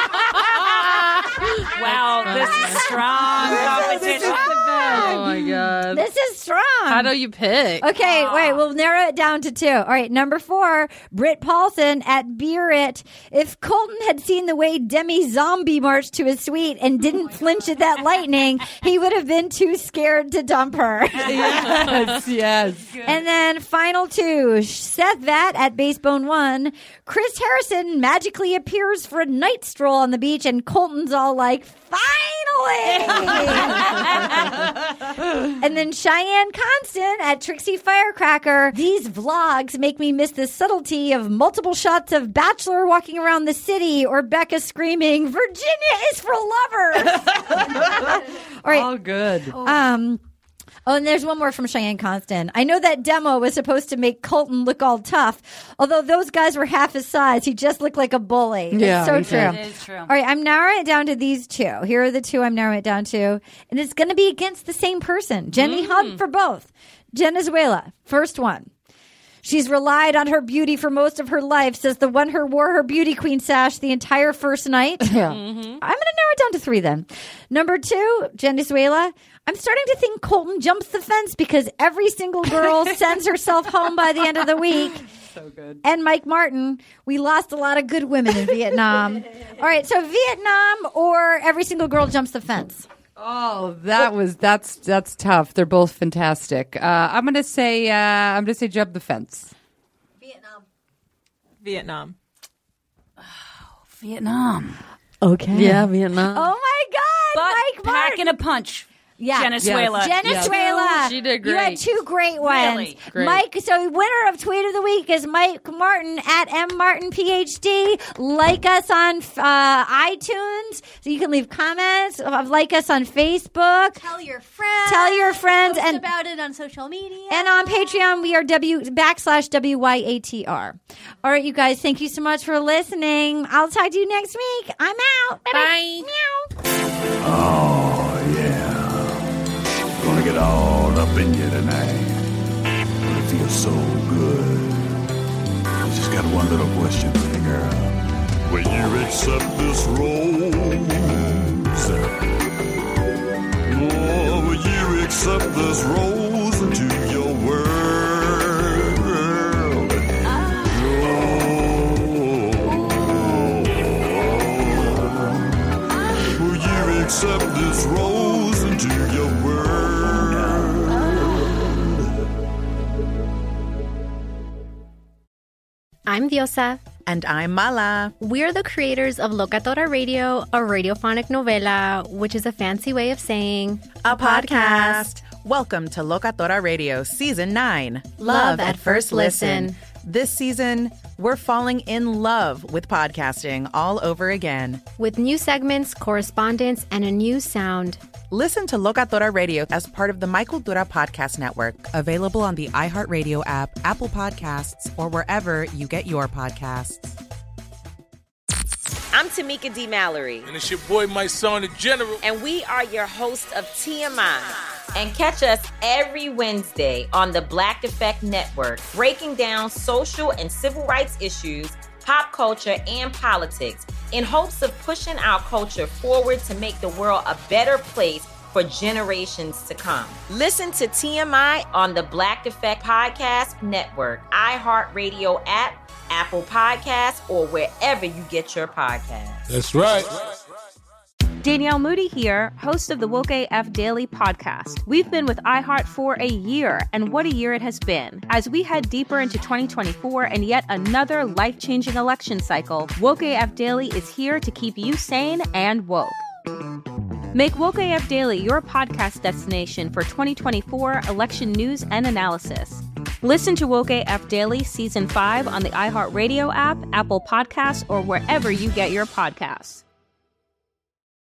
Wow, this is strong competition. Oh my God. This is strong. How do you pick? Okay, wait, we'll narrow it down to 2. All right, number 4, Britt Paulson at Beer It. If Colton had seen the way Demi Zombie marched to his suite and didn't flinch at that lightning, he would have been too scared to dump her. Yes. And then final 2, Seth Vatt at Basebone 1. Chris Harrison magically appears for a night stroll on the beach and Colton's all like, finally! And then Cheyenne Constant at Trixie Firecracker. These vlogs make me miss the subtlety of multiple shots of Bachelor walking around the city or Becca screaming, Virginia is for lovers! All right. All good. Oh, and there's one more from Cheyenne Constant. I know that demo was supposed to make Colton look all tough. Although those guys were half his size, he just looked like a bully. Yeah, it's so true. It is true. All right, I'm narrowing it down to these 2. Here are the 2 I'm narrowing it down to. And it's going to be against the same person. Jenny Hunt for both. Venezuela, first one. She's relied on her beauty for most of her life, says the one who wore her beauty queen sash the entire first night. Yeah. I'm going to narrow it down to 3 then. Number 2, Venezuela. I'm starting to think Colton jumps the fence because every single girl sends herself home by the end of the week. So good. And Mike Martin, we lost a lot of good women in Vietnam. All right, so Vietnam or every single girl jumps the fence. Oh, that's tough. They're both fantastic. I'm gonna say jump the fence. Vietnam. Vietnam. Okay. Yeah, Vietnam. Oh my God, But Mike Martin. packing a punch. Yeah. Venezuela. Yes. Venezuela. She did great. You had 2 great ones. Really? Great. Mike, so winner of Tweet of the Week is Mike Martin at M. Martin PhD. Like us on iTunes. So you can leave comments. Like us on Facebook. Tell your friends. Post and about it on social media. And on Patreon, we are /WYATR. All right, you guys, thank you so much for listening. I'll talk to you next week. I'm out. Bye-bye. Meow. Oh, yeah. Gonna get all up in you tonight. It feels so good. I just got one little question for you, girl. Will you accept this rose? Oh, will you accept this rose into your world? Will you accept this rose into your world? I'm Diosa. And I'm Mala. We're the creators of Locatora Radio, a radiophonic novela, which is a fancy way of saying a podcast. Welcome to Locatora Radio Season 9. Love at First Listen. This season, we're falling in love with podcasting all over again. With new segments, correspondence, and a new sound. Listen to Locatora Radio as part of the Michael Dura Podcast Network, available on the iHeartRadio app, Apple Podcasts, or wherever you get your podcasts. I'm Tamika D. Mallory. And it's your boy, my son, the General. And we are your hosts of TMI. And catch us every Wednesday on the Black Effect Network, breaking down social and civil rights issues, pop culture, and politics in hopes of pushing our culture forward to make the world a better place for generations to come. Listen to TMI on the Black Effect Podcast Network, iHeartRadio app, Apple Podcasts, or wherever you get your podcasts. That's right. Danielle Moody here, host of the Woke AF Daily podcast. We've been with iHeart for a year, and what a year it has been. As we head deeper into 2024 and yet another life-changing election cycle, Woke AF Daily is here to keep you sane and woke. Make Woke AF Daily your podcast destination for 2024 election news and analysis. Listen to Woke AF Daily Season 5 on the iHeartRadio app, Apple Podcasts, or wherever you get your podcasts.